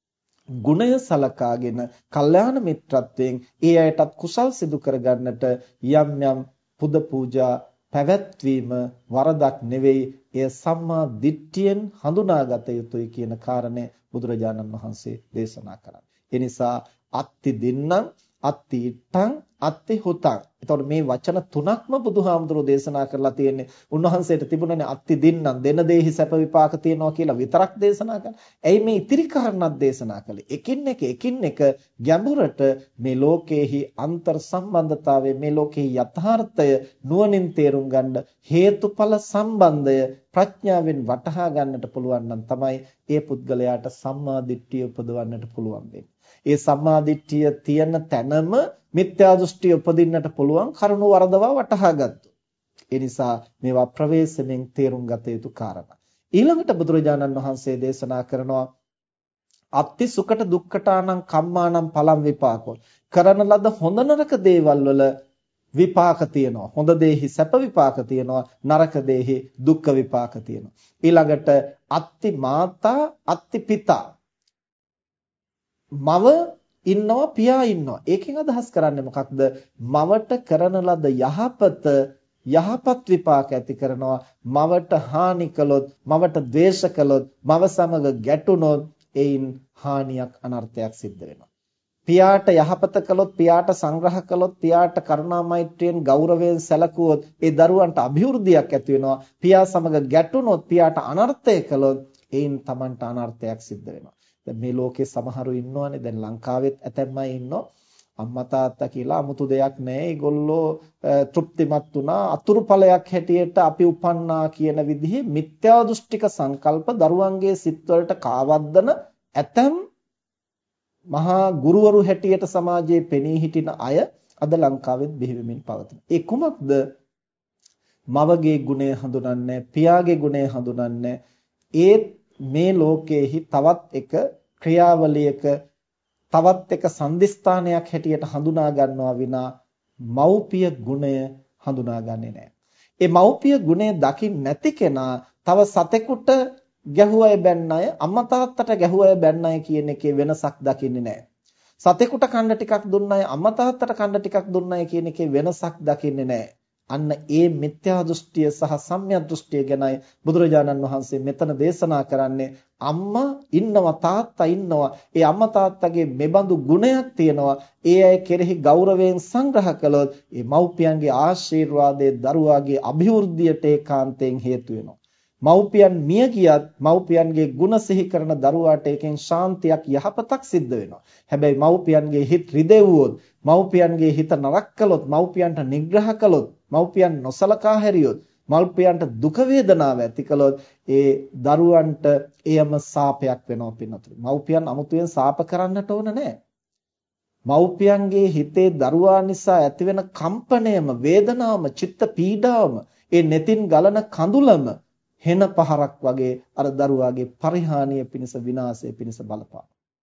ගුණය සලකාගෙන කල්යාණ මිත්‍රත්වයෙන් ඒ අයටත් කුසල් සිදු කරගන්නට යම් යම් පුද පූජා පැවැත්වීම වරදක් නෙවෙයි. එය සම්මා දිට්ඨියෙන් හඳුනාගත යුතුයි කියන කාරණය බුදුරජාණන් වහන්සේ දේශනා කරා. ඒ නිසා අත්ති දින්නම් අත්ති ඉත්තං අත්ති හුතං. එතකොට මේ වචන තුනක්ම බුදුහාමුදුරෝ දේශනා කරලා තියෙන්නේ. උන්වහන්සේට තිබුණනේ අත්ති දින්නම් දෙන දෙහි සැප විපාක තියෙනවා කියලා විතරක් දේශනා කළා. ඇයි මේ ඉතිරි කාරණාත් දේශනා කළේ? එකින් එක එකින් එක ගැඹුරට මේ ලෝකයේහි අන්තර් සම්බන්ධතාවය, මේ ලෝකයේ යථාර්ථය නුවණින් තේරුම් ගන්න හේතුඵල සම්බන්ධය ප්‍රඥාවෙන් වටහා ගන්නට පුළුවන් නම් තමයි ඒ පුද්ගලයාට සම්මා දිට්ඨිය උපදවන්නට පුළුවන් වෙන්නේ. ඒ සම්මා දිට්ඨිය තියෙන තැනම මිත්‍යා දෘෂ්ටිය උපදින්නට පුළුවන් කරුණු වරදවා වටහා ගත්තොත්. ඒ නිසා මේවා ප්‍රවේශමෙන් තේරුම් ගත යුතු කාරණා. ඊළඟට බුදුරජාණන් වහන්සේ දේශනා කරනවා අත්ති සුකට දුක්ඛටානං කම්මානං පලම් විපාකෝ. කරන ලද හොඳ නරක දේවල් වල විපාක තියෙනවා. හොඳ දේහි සැප විපාක තියෙනවා, නරක දේහි දුක්ඛ විපාක තියෙනවා. ඊළඟට අත්ති මාතා අත්ති පිතා. මව ඉන්නවා, පියා ඉන්නවා. ඒකෙන් අදහස් කරන්නේ මොකක්ද? මවට කරන ලද යහපත යහපත් විපාක ඇති කරනවා. මවට හානි කළොත්, මවට ද්වේෂ කළොත්, මව සමග ගැටුනොත් ඒයින් හානියක් අනර්ථයක් සිද්ධ වෙනවා. පියාට යහපත කළොත්, පියාට සංග්‍රහ කළොත්, පියාට කරුණා මෛත්‍රියෙන් ගෞරවයෙන් සැලකුවොත් ඒ දරුවන්ට අභිවෘද්ධියක් ඇති වෙනවා. පියා සමග ගැටුනොත්, පියාට අනර්ථය කළොත් ඒයින් Tamanට අනර්ථයක් සිද්ධ වෙනවා. මේ ලෝකේ සමහරු ඉන්නවනේ, දැන් ලංකාවෙත් ඇතැම්ම අය ඉන්නවා අම්මා තාත්තා කියලා 아무තු දෙයක් නැහැ, ඒගොල්ලෝ තෘප්තිමත් වුණා, අතුරු ඵලයක් හැටියට අපි උපන්නා කියන විදිහේ මිත්‍යා දෘෂ්ටික සංකල්ප දරුවන්ගේ සිත්වලට කාවද්දන ඇතැම් මහා ගුරුවරු හැටියට සමාජයේ පෙනී හිටින අය අද ලංකාවෙත් බිහි වෙමින් පවතින. ඒ කුමක්ද? මවගේ ගුණය හඳුනන්නේ, පියාගේ ගුණය හඳුනන්නේ. ඒ මේ ලෝකයේහි තවත් එක ක්‍රියාවලියක තවත් එක සම්දිස්ථානයක් හැටියට හඳුනා ගන්නවා විනා මව්පිය ගුණය හඳුනාගන්නේ නැහැ. ඒ මව්පිය ගුණය දකින්න නැති කෙනා තව සතෙකුට ගැහුවය බැන්නය අම්මා තාත්තට ගැහුවය බැන්නය කියන එකේ වෙනසක් දකින්නේ නැහැ. සතෙකුට කන්න ටිකක් දුන්නය අම්මා තාත්තට කන්න ටිකක් දුන්නය කියන එකේ වෙනසක් දකින්නේ නැහැ. අන්න ඒ මිත්‍යා දෘෂ්ටිය සහ සම්‍යක් දෘෂ්ටිය ගැනයි බුදුරජාණන් වහන්සේ මෙතන දේශනා කරන්නේ. අම්මා ඉන්නවා තාත්තා ඉන්නවා. ඒ අම්මා තාත්තගේ මෙබඳු ගුණයක් තියෙනවා. ඒ අය කෙරෙහි ගෞරවයෙන් සංග්‍රහ කළොත් ඒ මව්පියන්ගේ ආශිර්වාදයේ දරුවාගේ අභිවෘද්ධියට ඒකාන්තයෙන් හේතු වෙනවා. මව්පියන් මිය ගියත් මව්පියන්ගේ ගුණ සිහි කරන දරුවාට ඒකෙන් ශාන්තියක් යහපතක් සිද්ධ වෙනවා. හැබැයි මව්පියන්ගේ හිත රිදෙව්වොත්, මව්පියන්ගේ හිත නරක කළොත්, මව්පියන්ට නිග්‍රහ කළොත්, මව්පියන් නොසලකා හැරියොත්, මව්පියන්ට දුක වේදනාව ඇති කළොත් ඒ දරුවන්ට එයම සාපයක් වෙනවා පින්නතුනි. මව්පියන් අමුතුවෙන් සාප කරන්නට ඕන නැහැ. මව්පියන්ගේ හිතේ දරුවා නිසා ඇතිවෙන කම්පණයම, වේදනාවම, චිත්ත පීඩාවම, ඒ netin ගලන කඳුලම හෙන පහරක් වගේ අර දරුවාගේ පරිහානිය පිණිස විනාශය පිණිස බලපාන.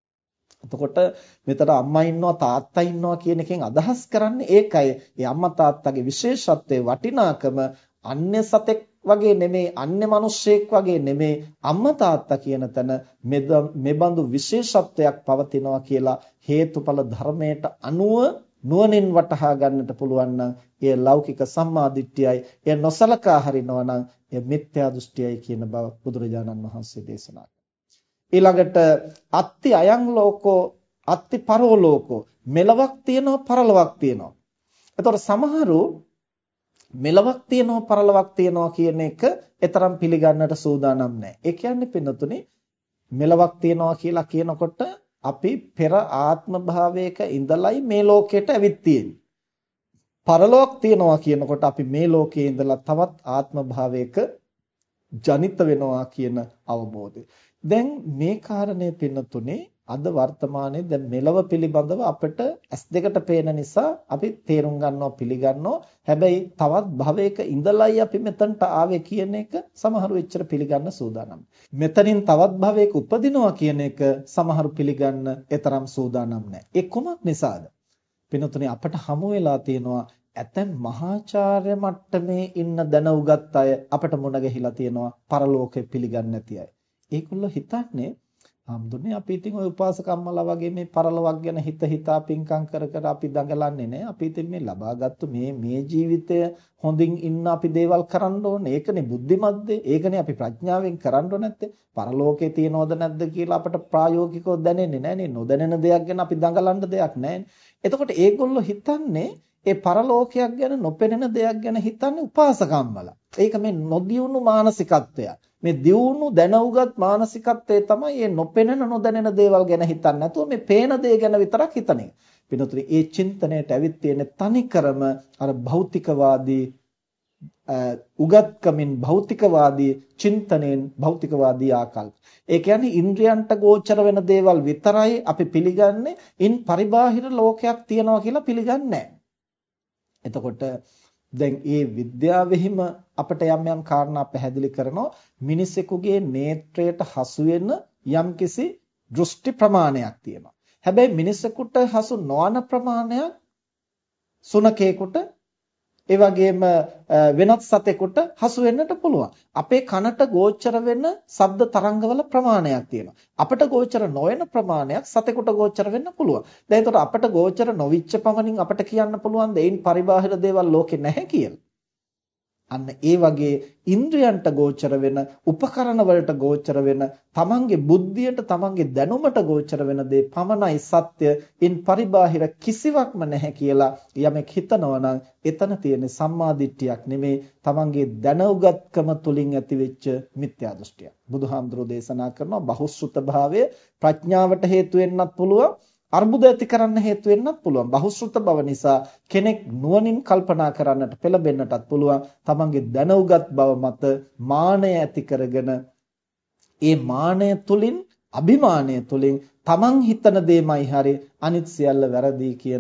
එතකොට මෙතන අම්මා ඉන්නවා තාත්තා ඉන්නවා කියන එකෙන් අදහස් කරන්නේ ඒකයි. ඒ අම්මා තාත්තගේ විශේෂත්වයේ වටිනාකම අන්‍ය සතෙක් වගේ නෙමෙයි, අන්‍ය මිනිස්සෙක් වගේ නෙමෙයි. අම්මා තාත්තා කියන තැන මෙබඳු විශේෂත්වයක් පවතිනවා කියලා හේතුඵල ධර්මයට අනුව නුවණින් වටහා ගන්නට පුළුවන් නම් එය ලෞකික සම්මාදිට්ඨියයි. එය නොසලකා හරිනවා නම් එය මිත්‍යා දෘෂ්ටියයි කියන බව බුදුරජාණන් වහන්සේ දේශනා කළා. ඊළඟට අත්ති අයං ලෝකෝ අත්ති පරෝ ලෝකෝ, මෙලවක් තියෙනවා පරලොවක් තියෙනවා. එතකොට සමහරු මෙලවක් තියෙනවා පරලොවක් තියෙනවා කියන එක එතරම් පිළිගන්නට සූදානම් නැහැ. ඒ කියන්නේ පින්නතුනේ මෙලවක් තියෙනවා කියලා කියනකොට අපි පෙර ආත්ම භාවයක ඉඳලයි මේ ලෝකයට ඇවිත් තියෙන්නේ. පරලොවක් තියෙනවා කියනකොට අපි මේ ලෝකයේ ඉඳලා තවත් ආත්ම භාවයක ජනිත වෙනවා කියන අවබෝධය. දැන් මේ කාරණේ පින්නතුනේ අද වර්තමානයේ දැන් මෙලව පිළිබඳව අපිට ඇස් දෙකට පේන නිසා අපි තේරුම් ගන්නවා පිළිගන්නවා. හැබැයි තවත් භවයක ඉඳලයි අපි මෙතනට ආවේ කියන එක සමහරු එච්චර පිළිගන්න සූදානම්. මෙතනින් තවත් භවයක උපදිනවා කියන එක සමහරු පිළිගන්න එතරම් සූදානම් නැහැ. ඒ කොමක් නිසාද? පින්නතුනේ අපට හමු වෙලා තියෙනවා ඇතැම් මහාචාර්ය මට්ටමේ ඉන්න දැන උගත් අය අපට මුණ ගැහිලා තියෙනවා පරලෝකෙ පිළිගන්නේ නැති අය. ඒගොල්ලෝ හිතන්නේ හම්දුනේ අපි ඉතින් ওই උපාසකම්මලා වගේ මේ පරලොවක් ගැන හිත හිතා පිංකම් කර කර අපි දඟලන්නේ නැහැ. අපි ඉතින් මේ ලබාගත්තු මේ මේ ජීවිතය හොඳින් ඉන්න අපි දේවල් කරන්න ඕනේ. ඒකනේ බුද්ධිමත් දේ. ඒකනේ අපි ප්‍රඥාවෙන් කරන්න ඕනේ නැත්තේ. පරලෝකේ තියනවද නැද්ද කියලා අපට ප්‍රායෝගිකව දැනෙන්නේ නැහනේ. නොදැනෙන දෙයක් ගැන අපි දඟලන්න දෙයක් නැහැනේ. එතකොට ඒගොල්ලෝ හිතන්නේ ඒ පරලෝකයක් ගැන නොපෙනෙන දෙයක් ගැන හිතන්නේ උපාසකම්මලා. ඒක මේ නොදියුණු මානසිකත්වය. මේ දියුණු දැනුගත් මානසිකත්වය තමයි මේ නොපෙනෙන නොදැනෙන දේවල් ගැන හිතන්නේ නැතුව මේ පේන දේ ගැන විතරක් හිතන එක. පිටුතුනි ඒ චින්තනයට ඇවිත් තියෙන තනිකරම අර භෞතිකවාදී උගත්කමින් භෞතිකවාදී චින්තනයෙන් භෞතිකවාදී ආකල්ප. ඒ කියන්නේ ඉන්ද්‍රයන්ට ගෝචර වෙන දේවල් විතරයි අපි පිළිගන්නේ. ඉන් පරිබාහිර ලෝකයක් තියෙනවා කියලා පිළිගන්නේ නැහැ. එතකොට දැන් මේ විද්‍යාවෙහිම අපිට යම් යම් කාරණා පැහැදිලි කරනවා. මිනිසෙකුගේ නේත්‍රයට හසු වෙන යම්කිසි දෘෂ්ටි ප්‍රමාණයක් තියෙනවා. හැබැයි මිනිසෙකුට හසු නොවන ප්‍රමාණයක් සුනකේකට ඒ වගේම වෙනත් සතෙකුට හසු වෙන්නට පුළුවන්. අපේ කනට ගෝචර වෙන ශබ්ද තරංගවල ප්‍රමාණයක් තියෙනවා. අපට ගෝචර නොවන ප්‍රමාණයක් සතෙකුට ගෝචර වෙන්න පුළුවන්. දැන් එතකොට අපට ගෝචර නොවිච්ච පමණින් අපට කියන්න පුළුවන් දෙයින් පරිබාහිර දේවල් ලෝකේ නැහැ කියලා. අන්න ඒ වගේ ඉන්ද්‍රයන්ට ගෝචර වෙන උපකරණ වලට ගෝචර වෙන තමන්ගේ බුද්ධියට තමන්ගේ දැනුමට ගෝචර වෙන දේ පමණයි සත්‍ය. ඉන් පරිබාහිර කිසිවක්ම නැහැ කියලා යමෙක් හිතනවා නම් එතන තියෙන සම්මාදිට්ඨියක් නෙමේ, තමන්ගේ දැනුගත්කම තුලින් ඇතිවෙච්ච මිත්‍යා දෘෂ්ටියක්. බුදුහාමුදුරෝ දේශනා කරනවා බහුශ්‍රුත භාවය ප්‍රඥාවට හේතු වෙන්නත් පුළුවන්, අර්බුද ඇති කරන්න හේතු වෙන්නත් පුළුවන්. බහුශ්‍රුත බව නිසා කෙනෙක් නුවණින් කල්පනා කරන්නට පෙළඹෙන්නටත් පුළුවන්. තමන්ගේ දැනුගත් බව මත මානය ඇති කරගෙන ඒ මානය තුලින් අභිමානය තුලින් තමන් හිතන දෙයමයි හරි අනිත් සියල්ල වැරදි කියන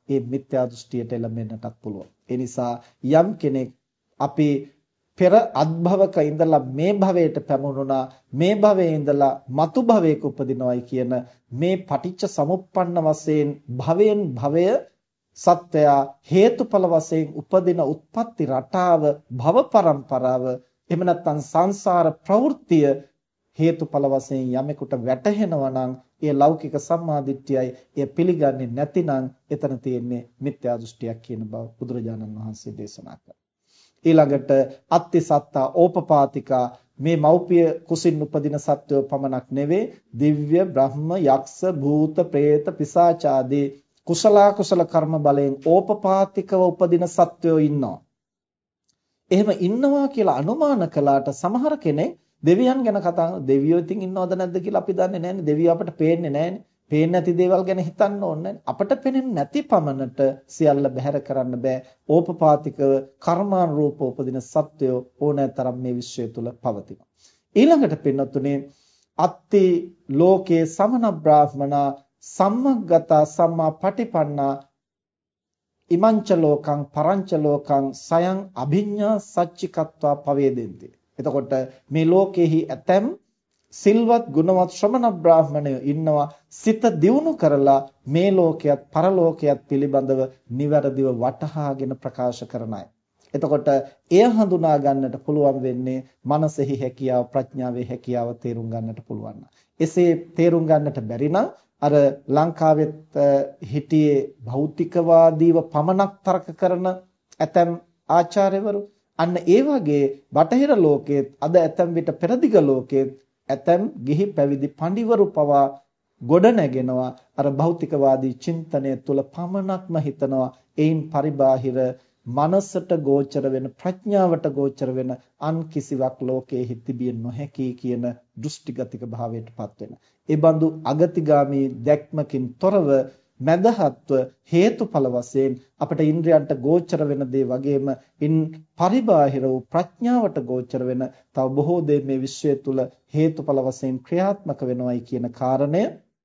ඒ මිත්‍යා දෘෂ්ටියට එළඹෙන්නටත් පුළුවන්. ඒ නිසා යම් කෙනෙක් අපි පෙර අත්භවක ඉඳලා මේ භවයට පැමුණුණා, මේ භවයේ ඉඳලා මතු භවයක උපදිනවයි කියන මේ පටිච්ච සමුප්පන්න වශයෙන් භවයෙන් භවය සත්‍යය හේතුඵල වශයෙන් උපදින උත්පත්ති රටාව, භව පරම්පරාව, එහෙම නැත්නම් සංසාර ප්‍රවෘත්තිය හේතුඵල වශයෙන් යමෙකුට වැටහෙනවා නම් ඒ ලෞකික සම්මාදිට්ඨියයි, එය පිළිගන්නේ නැතිනම් එතන තියෙන්නේ මිත්‍යා දෘෂ්ටියක් කියන බව බුදුරජාණන් වහන්සේ දේශනා කළා. ඊළඟට අත්ති සත්තා ඕපපාතිකා, මේ මෞපිය කුසින් උපදින සත්වෝ පමණක් නෙවෙයි, දිව්‍ය බ්‍රහ්ම යක්ෂ භූත ප්‍රේත පිසාච ආදී කුසල කුසල කර්ම බලයෙන් ඕපපාතිකව උපදින සත්වෝ ඉන්නවා. එහෙම ඉන්නවා කියලා අනුමාන කළාට සමහර කෙනෙක් දෙවියන් ගැන කතා කරන දෙවියෝ ඉතින් ඉන්නවද නැද්ද කියලා අපි දන්නේ නැහැනේ. දෙවියෝ අපට පේන්නේ නැහැනේ. පේන්නේ නැති දේවල් ගැන හිතන්න ඕනේ. අපට පේන්නේ නැති පමණට සියල්ල බැහැර කරන්න බෑ. ඕපපාතිකව කර්මානුරූපව උපදින සත්වයෝ ඕනෑතරම් මේ විශ්වය තුල පවතිනවා. ඊළඟට පින්නතුනේ අත්ති ලෝකේ සමන බ්‍රාහ්මනා සම්මග්ගතා සම්මා පටිපන්නා ඉමංච ලෝකං පරංච ලෝකං සයං අභිඤ්ඤා සච්චිකත්වා පවේදෙන්ති. එතකොට මේ ලෝකෙහි ඇතැම් සිල්වත් ගුණවත් ශ්‍රමණ බ්‍රාහ්මණයෝ ඉන්නවා, සිත දියුණු කරලා මේ ලෝකයේත් පරලෝකයේත් පිළිබඳව නිවැරදිව වටහාගෙන ප්‍රකාශ කරන අය. එතකොට එය හඳුනා ගන්නට පුළුවන් වෙන්නේ මනසෙහි හැකියාව, ප්‍රඥාවේ හැකියාව තේරුම් ගන්නට පුළුවන්. එසේ තේරුම් ගන්නට බැරි නම් අර ලංකාවෙත් හිටියේ භෞතිකවාදීව පමණක් තර්ක කරන ඇතැම් ආචාර්යවරු, අන්න ඒ වගේ බටහිර ලෝකයේත් අද ඇතැම් විට පෙරදිග ලෝකයේත් ඇතැම් ගිහි පැවිදි පඬිවරු පවා ගොඩ නැගෙනවා අර භෞතිකවාදී චින්තනය තුළ පමණක්ම හිතනවා. එයින් පරිබාහිර මනසට ගෝචර වෙන, ප්‍රඥාවට ගෝචර වෙන අන් කිසිවක් ලෝකයේ තිබිය නොහැකි කියන දෘෂ්ටිගතික භාවයටපත් වෙන. ඒ බඳු අගතිගාමී දැක්මකින් තොරව මදහත්ව හේතුඵල වශයෙන් අපට ඉන්ද්‍රයන්ට ගෝචර වෙන දේ වගේම ඉන් පරිබාහිර වූ ප්‍රඥාවට ගෝචර වෙන තව බොහෝ දේ මේ විශ්වය තුල හේතුඵල වශයෙන් ක්‍රියාත්මක වෙනවයි කියන කාරණය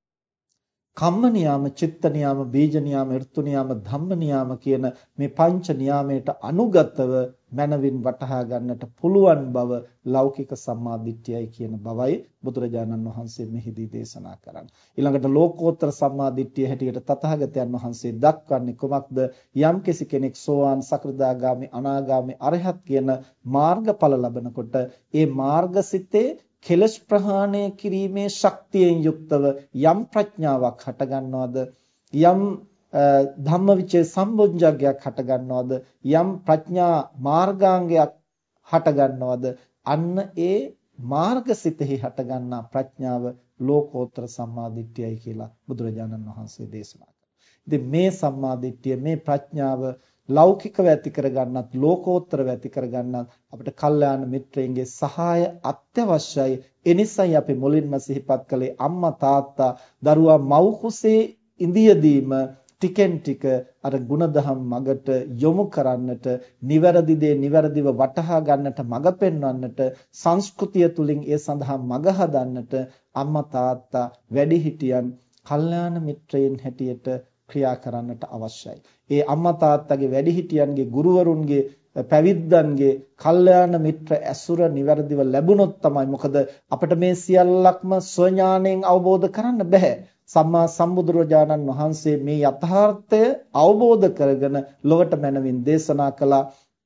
කම්ම නියාම, චිත්ත නියාම, බීජ නියාම, ඍතු නියාම, ධම්ම නියාම කියන මේ පංච නියාමයට අනුගතව මනවින් වටහා ගන්නට පුළුවන් බව ලෞකික සම්මාදිට්ඨියයි කියන බවයි බුදුරජාණන් වහන්සේ මෙහිදී දේශනා කරන්නේ. ඊළඟට ලෝකෝත්තර සම්මාදිට්ඨිය හැටියට තථාගතයන් වහන්සේ දක්වන්නේ කුමක්ද? යම්කිසි කෙනෙක් සෝවාන්, සකෘදාගාමි, අනාගාමි, අරහත් කියන මාර්ගඵල ලබනකොට ඒ මාර්ගසිතේ කෙලස් ප්‍රහාණය කිරීමේ ශක්තියෙන් යුක්තව යම් ප්‍රඥාවක් හටගන්නවද, යම් ධම්මවිචේ සම්බොජ්ජග්ගයක් හටගන්නවද, යම් ප්‍රඥා මාර්ගාංගයක් හටගන්නවද, අන්න ඒ මාර්ගසිතෙහි හටගන්නා ප්‍රඥාව ලෝකෝත්තර සම්මාදිට්ඨියයි කියලා බුදුරජාණන් වහන්සේ දේශනා කළා. ඉතින් මේ සම්මාදිට්ඨිය, මේ ප්‍රඥාව ලෞකිකව ඇති කරගන්නත් ලෝකෝත්තරව ඇති කරගන්නත් අපිට කල්යාණ මිත්‍රයන්ගේ සහාය අත්‍යවශ්‍යයි. එනිසයි අපි මුලින්ම සිහිපත් කළේ අම්මා තාත්තා දරුවා මව් කුසේ ඉඳියදීම ටිකෙන් ටික අර ಗುಣධම් මගට යොමු කරන්නට, නිවැරදි දේ නිවැරදිව වටහා ගන්නට, මඟ පෙන්වන්නට, සංස්කෘතිය තුලින් ඒ සඳහා මඟ හදන්නට අම්මා තාත්තා වැඩිහිටියන් කල්යාණ මිත්‍රයන් හැටියට ක්‍රියා කරන්නට අවශ්‍යයි. ඒ අම්මා තාත්තගේ වැඩිහිටියන්ගේ, ගුරුවරුන්ගේ, පැවිද්දන්ගේ කල්යාණ මිත්‍ර ඇසුර නිවැරදිව ලැබුණොත් තමයි. මොකද අපිට මේ සියල්ලක්ම ස්වඥාණයෙන් අවබෝධ කරන්න බෑ. සම්මා සම්බුදුරජාණන් වහන්සේ මේ යථාර්ථය අවබෝධ කරගෙන ලොවට මැනවින් දේශනා කළා.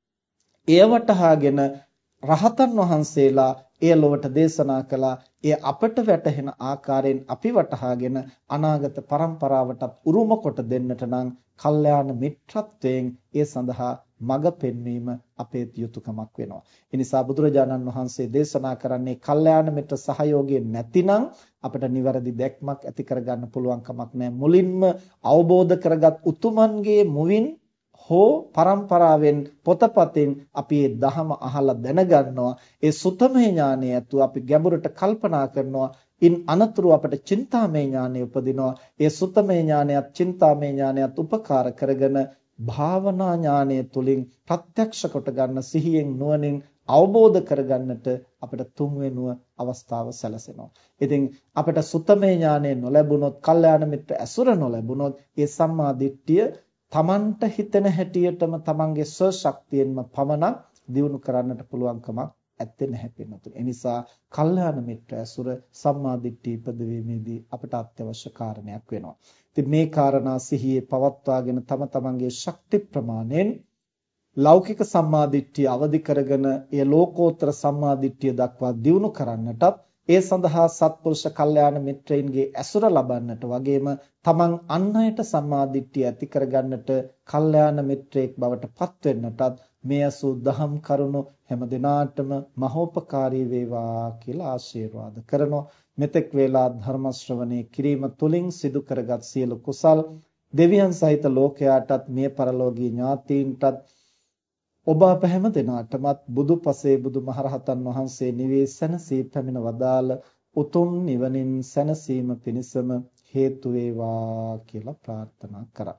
එය වටහාගෙන රහතන් වහන්සේලා එය ලොවට දේශනා කළා. එය අපට වැටහෙන ආකාරයෙන් අපි වටහාගෙන අනාගත පරම්පරාවටත් උරුම කොට දෙන්නට නම් කල්යාණ මිත්‍රත්වයෙන් ඒ සඳහා මඟ පෙන්වීම අපේ යුතුයකමක් වෙනවා. ඒ නිසා බුදුරජාණන් වහන්සේ දේශනා කරන්නේ කල්යාණ මිත්‍ර සහයෝගය නැතිනම් අපිට නිවැරදි දැක්මක් ඇති කරගන්න පුළුවන් කමක් නැහැ. මුලින්ම අවබෝධ කරගත් උතුමන්ගේ මුවින් හෝ පරම්පරාවෙන් පොතපතෙන් අපි මේ ධහම අහලා දැනගන්නවා. ඒ සුතමේ ඥානය ඇතුව අපි ගැඹුරට කල්පනා කරනවා. ඉන් අනතුරු අපට චින්තාමය ඥානය උපදිනවා. ඒ සුතමේ ඥානයත් චින්තාමය ඥානයත් උපකාර කරගෙන භාවනා ඥානය තුලින් ප්‍රත්‍යක්ෂ කොට ගන්න, සිහියෙන් නුවණින් අවබෝධ කරගන්නට අපිට තුන්වෙනුව අවස්ථාව සැලසෙනවා. ඉතින් අපිට සුතමේ ඥානය නොලැබුණොත්, කල්යාණ මිත්‍ර ඇසුර නොලැබුණොත්, ඒ සම්මා දිට්ඨිය තමන්ට හිතෙන හැටියටම තමන්ගේ ස්වශක්තියෙන්ම පමණක් දියුණු කරන්නට පුළුවන්කමක් ඇත්තේ නැහැ පින්නතුනි. ඒ නිසා කල්යාණ මිත්‍ර ඇසුර සම්මා දිට්ඨිය ඉපදවීමේදී අපට අත්‍යවශ්‍ය කාරණයක් වෙනවා. ඉතින් මේ කාරණා සිහියේ පවත්වාගෙන තම තමන්ගේ ශක්ති ප්‍රමාණයෙන් ලෞකික සම්මා දිට්ඨිය අවදි කරගෙන ඒ ලෝකෝත්තර සම්මා දිට්ඨිය දක්වා දියුණු කරන්නටත් ඒ සඳහා සත්පුරුෂ කල්යාණ මිත්‍රයින්ගේ ඇසුර ලබන්නට වගේම තමන් අන් අයට සම්මා දිට්ඨිය ඇති කරගන්නට කල්යාණ මිත්‍රයෙක් බවට පත් වෙන්නටත් මේ අසු දහම් කරුණු හැම දිනාටම මහෝපකාරී වේවා කියලා ආශිර්වාද කරනවා. මෙතෙක් වේලා ධර්ම ශ්‍රවණේ කිරීම තුලින් සිදු කරගත් සියලු කුසල් දෙවියන් සහිත ලෝකයාටත් මේ පරලෝකීය ඥාතීන්ටත් ඔබ අප හැම දිනාටමත් බුදු පසේ බුදු මහරහතන් වහන්සේ නිවී සැනසී පැමිණ වදාළ උතුම් නිවනින් සැනසීම පිණිසම හේතු වේවා කියලා ප්‍රාර්ථනා කරා.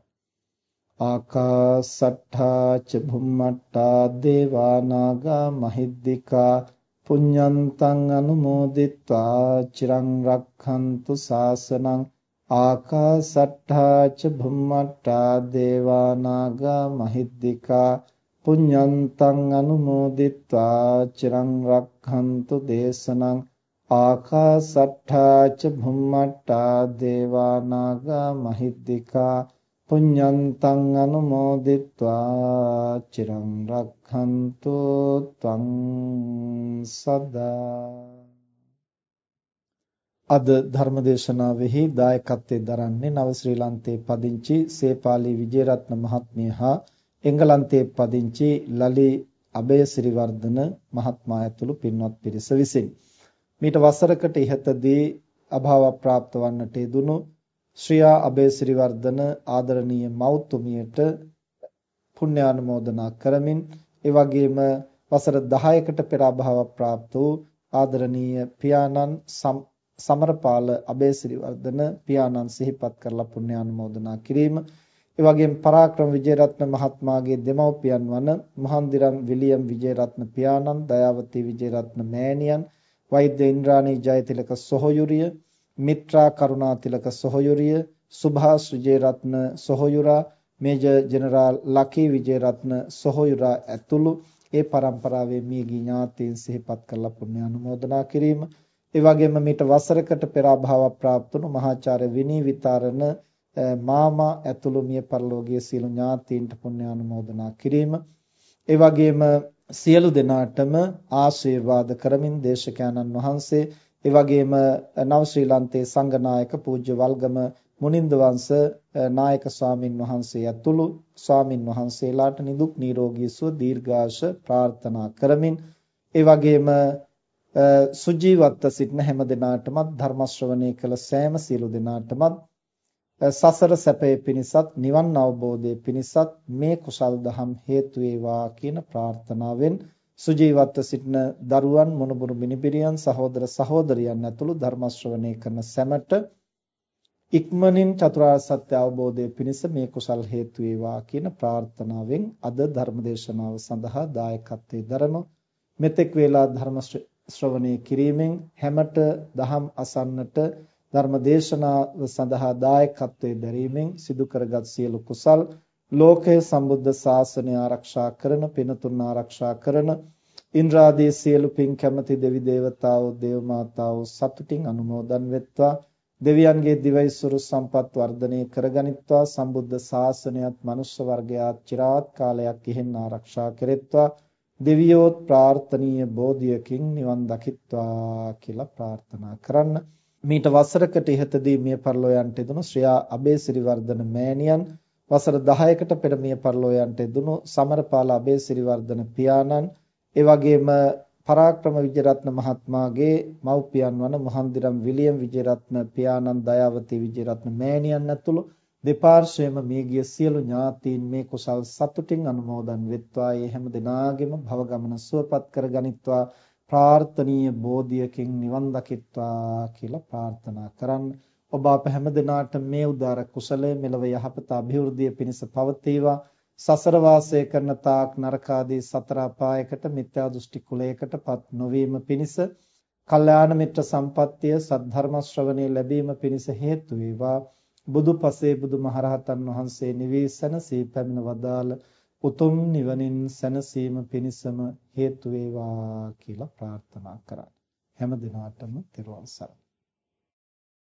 ආකාසට්ඨා ච භුම්මට්ඨා දේවා නාග මහිද්దికා පුඤ්ඤන්තං අනුමෝදිත්වා චිරං රක්ඛන්තු ශාසනං. ආකාසට්ඨා ච භුම්මට්ඨා දේවා නාග මහිද්దికා පුඤ්ඤන්තං අනුමෝදිත්වා චිරං රක්ඛන්තු දේශනං. ආකාසට්ඨා ච භුම්මට්ඨා දේවා නාග මහිද්దికා පුඤ්ඤන්තං අනුමෝදිත්වා චිරං රක්ඛන්තු ත්වං සදා. අද ධර්මදේශනාවෙහි දායකත්වයෙන් දරන්නේ නව ශ්‍රී ලංකේ පදිංචි සේපාලි විජේරත්න මහත්මිය හා එංගලන්තයේ පදිංචි ලලි අබේසිරිවර්ධන මහත්මයා ඇතුළු පින්වත් පිරිස විසින් මීට වසරකට ඉහතදී අභාව ප්‍රාප්ත වන්නට යෙදුණු ශ්‍රියා අබේසිරිවර්ධන ආදරණීය මව්තුමියට පුණ්‍යානුමෝදනා කරමින් ඒ වගේම වසර දහයකට පෙර අභාව ප්‍රාප්ත වූ ආදරණීය පියාණන් සමරපාල අබේසිරිවර්ධන පියාණන් සිහිපත් කරලා පුණ්‍යානුමෝදනා කිරීම. ඒ වගේම පරාක්‍රම විජේරත්න මහත්මයාගේ දෙමව්පියන් වන මහන්දිරම් විලියම් විජේරත්න පියාණන්, දයාවතී විජේරත්න මෑණියන්, වෛද්‍ය ඉන්ද්‍රාණී ජයතිලක සොහොයුරිය, මිත්‍රා කරුණාතිලක සොහොයුරිය, සුභාස් විජේරත්න සොහොයුරා, මේජර් ජෙනරාල් ලකී විජේරත්න සොහොයුරා ඇතුළු ඒ පරම්පරාවේ මියගිය ඥාතීන් සිහිපත් කරලා පුණ්‍යානුමෝදනා කිරීම. ඒ වගේම මීට වසරකට පෙර අභාව ප්‍රාප්ත වුණු මහාචාර්ය විනී විතාරණ මාමා ඇතුළු මිය පරලෝකීය සියලු ඥාතීන්ට පුණ්‍යානුමෝදනා කිරීම. ඒ වගේම සියලු දෙනාටම ආශිර්වාද කරමින් දේශකයන්න් වහන්සේ ඒ වගේම නව ශ්‍රී ලංකේ සංඝනායක පූජ්‍ය වල්ගම මුනින්ද වංශ නායක ස්වාමින් වහන්සේ ඇතුළු ස්වාමින් වහන්සේලාට නිදුක් නිරෝගී සුව දීර්ඝාෂ ප්‍රාර්ථනා කරමින් ඒ වගේම සුජීවත්ව සිටින හැම දිනාටමත් ධර්ම ශ්‍රවණය කළ සෑම සියලු දිනාටමත් සසර සැපේ පිණිසත් නිවන් අවබෝධයේ පිණිසත් මේ කුසල් දහම් හේතු වේවා කියන ප්‍රාර්ථනාවෙන් සුජීවත්ව සිටින දරුවන් මොනබුරු මිනිබිරියන් සහෝදර සහෝදරියන් ඇතුළු ධර්ම ශ්‍රවණය කරන සැමට ඉක්මනින් චතුරාර්ය සත්‍ය අවබෝධයේ පිණිස මේ කුසල් හේතු වේවා කියන ප්‍රාර්ථනාවෙන් අද ධර්ම දේශනාව සඳහා දායකත්වයෙන් දරන මෙතෙක් වේලා ධර්ම ශ්‍රවණය කිරීමෙන් හැමත දහම් අසන්නට ධර්ම දේශනාව සඳහා දායකත්වයෙන් දැරීමෙන් සිදු කරගත් සියලු කුසල් ලෝකයේ සම්බුද්ධ ශාසනය ආරක්ෂා කරන පිනතුන් ආරක්ෂා කරන ඉන්ද්‍රාදී සියලු පින් කැමැති දෙවි දේවතාවෝ දේව මාතාවෝ සතුටින් අනුමෝදන් වෙත්වා. දෙවියන්ගේ දිවයිසුරු සම්පත් වර්ධනය කරගනිත්වා. සම්බුද්ධ ශාසනයත් මනුෂ්‍ය වර්ගයාත් চিරාත් කාලයක් ඉහෙන් ආරක්ෂා කෙරෙත්වා. දෙවියෝත් ප්‍රාර්ථනීය බෝධියකින් නිවන් දකිත්වා කියලා ප්‍රාර්ථනා කරන්න. මීට වසරකට ඉහතදී මිය පරලෝ යන්ට යෙදුණු ශ්‍රියා අබේසිරිවර්ධන මෑණියන්, වසර දහයකට පෙර මිය පරලෝ යන්ට යෙදුණු සමරපාල අබේසිරිවර්ධන පියාණන්, ඒ වගේම පරාක්‍රම විජේරත්න මහත්මයාගේ මව්පියන් වන මහන්දිරම් විලියම් විජේරත්න පියාණන්, දයාවතී විජේරත්න මෑණියන් ඇතුළු දෙපාර්ශ්වයේම මියගිය සියලු ඥාතීන් මේ කුසල් සතුටින් අනුමෝදන් වෙත්වා. ඒ හැම දිනාගෙම භව ගමන සුවපත් කරගනිත්වා. ප්‍රාර්ථනීය බෝධියකින් නිවන් දකිත්වා කියලා ප්‍රාර්ථනා කරන්න. ඔබ අප හැම දිනාට මේ උදාර කුසලය මෙලව යහපත අභිවෘද්ධිය පිණිස පවතිවා. සසර වාසය කරන තාක් නරකාදී සතර අපායකට මිත්‍යා දෘෂ්ටි කුලයකටපත් නොවීම පිණිස, කල්යාණ මිත්‍ර සම්පත්තිය සද්ධර්ම ශ්‍රවණේ ලැබීම පිණිස හේතු වේවා. බුදුපසේ බුදුමහරහතන් වහන්සේ නිවේසන සී පැමිණ වදාළ උතුම් නිවනින් සැනසීම පිණිසම හේතු වේවා කියලා ප්‍රාර්ථනා කරා. හැම දිනාටම තෙරුවන් සරණයි.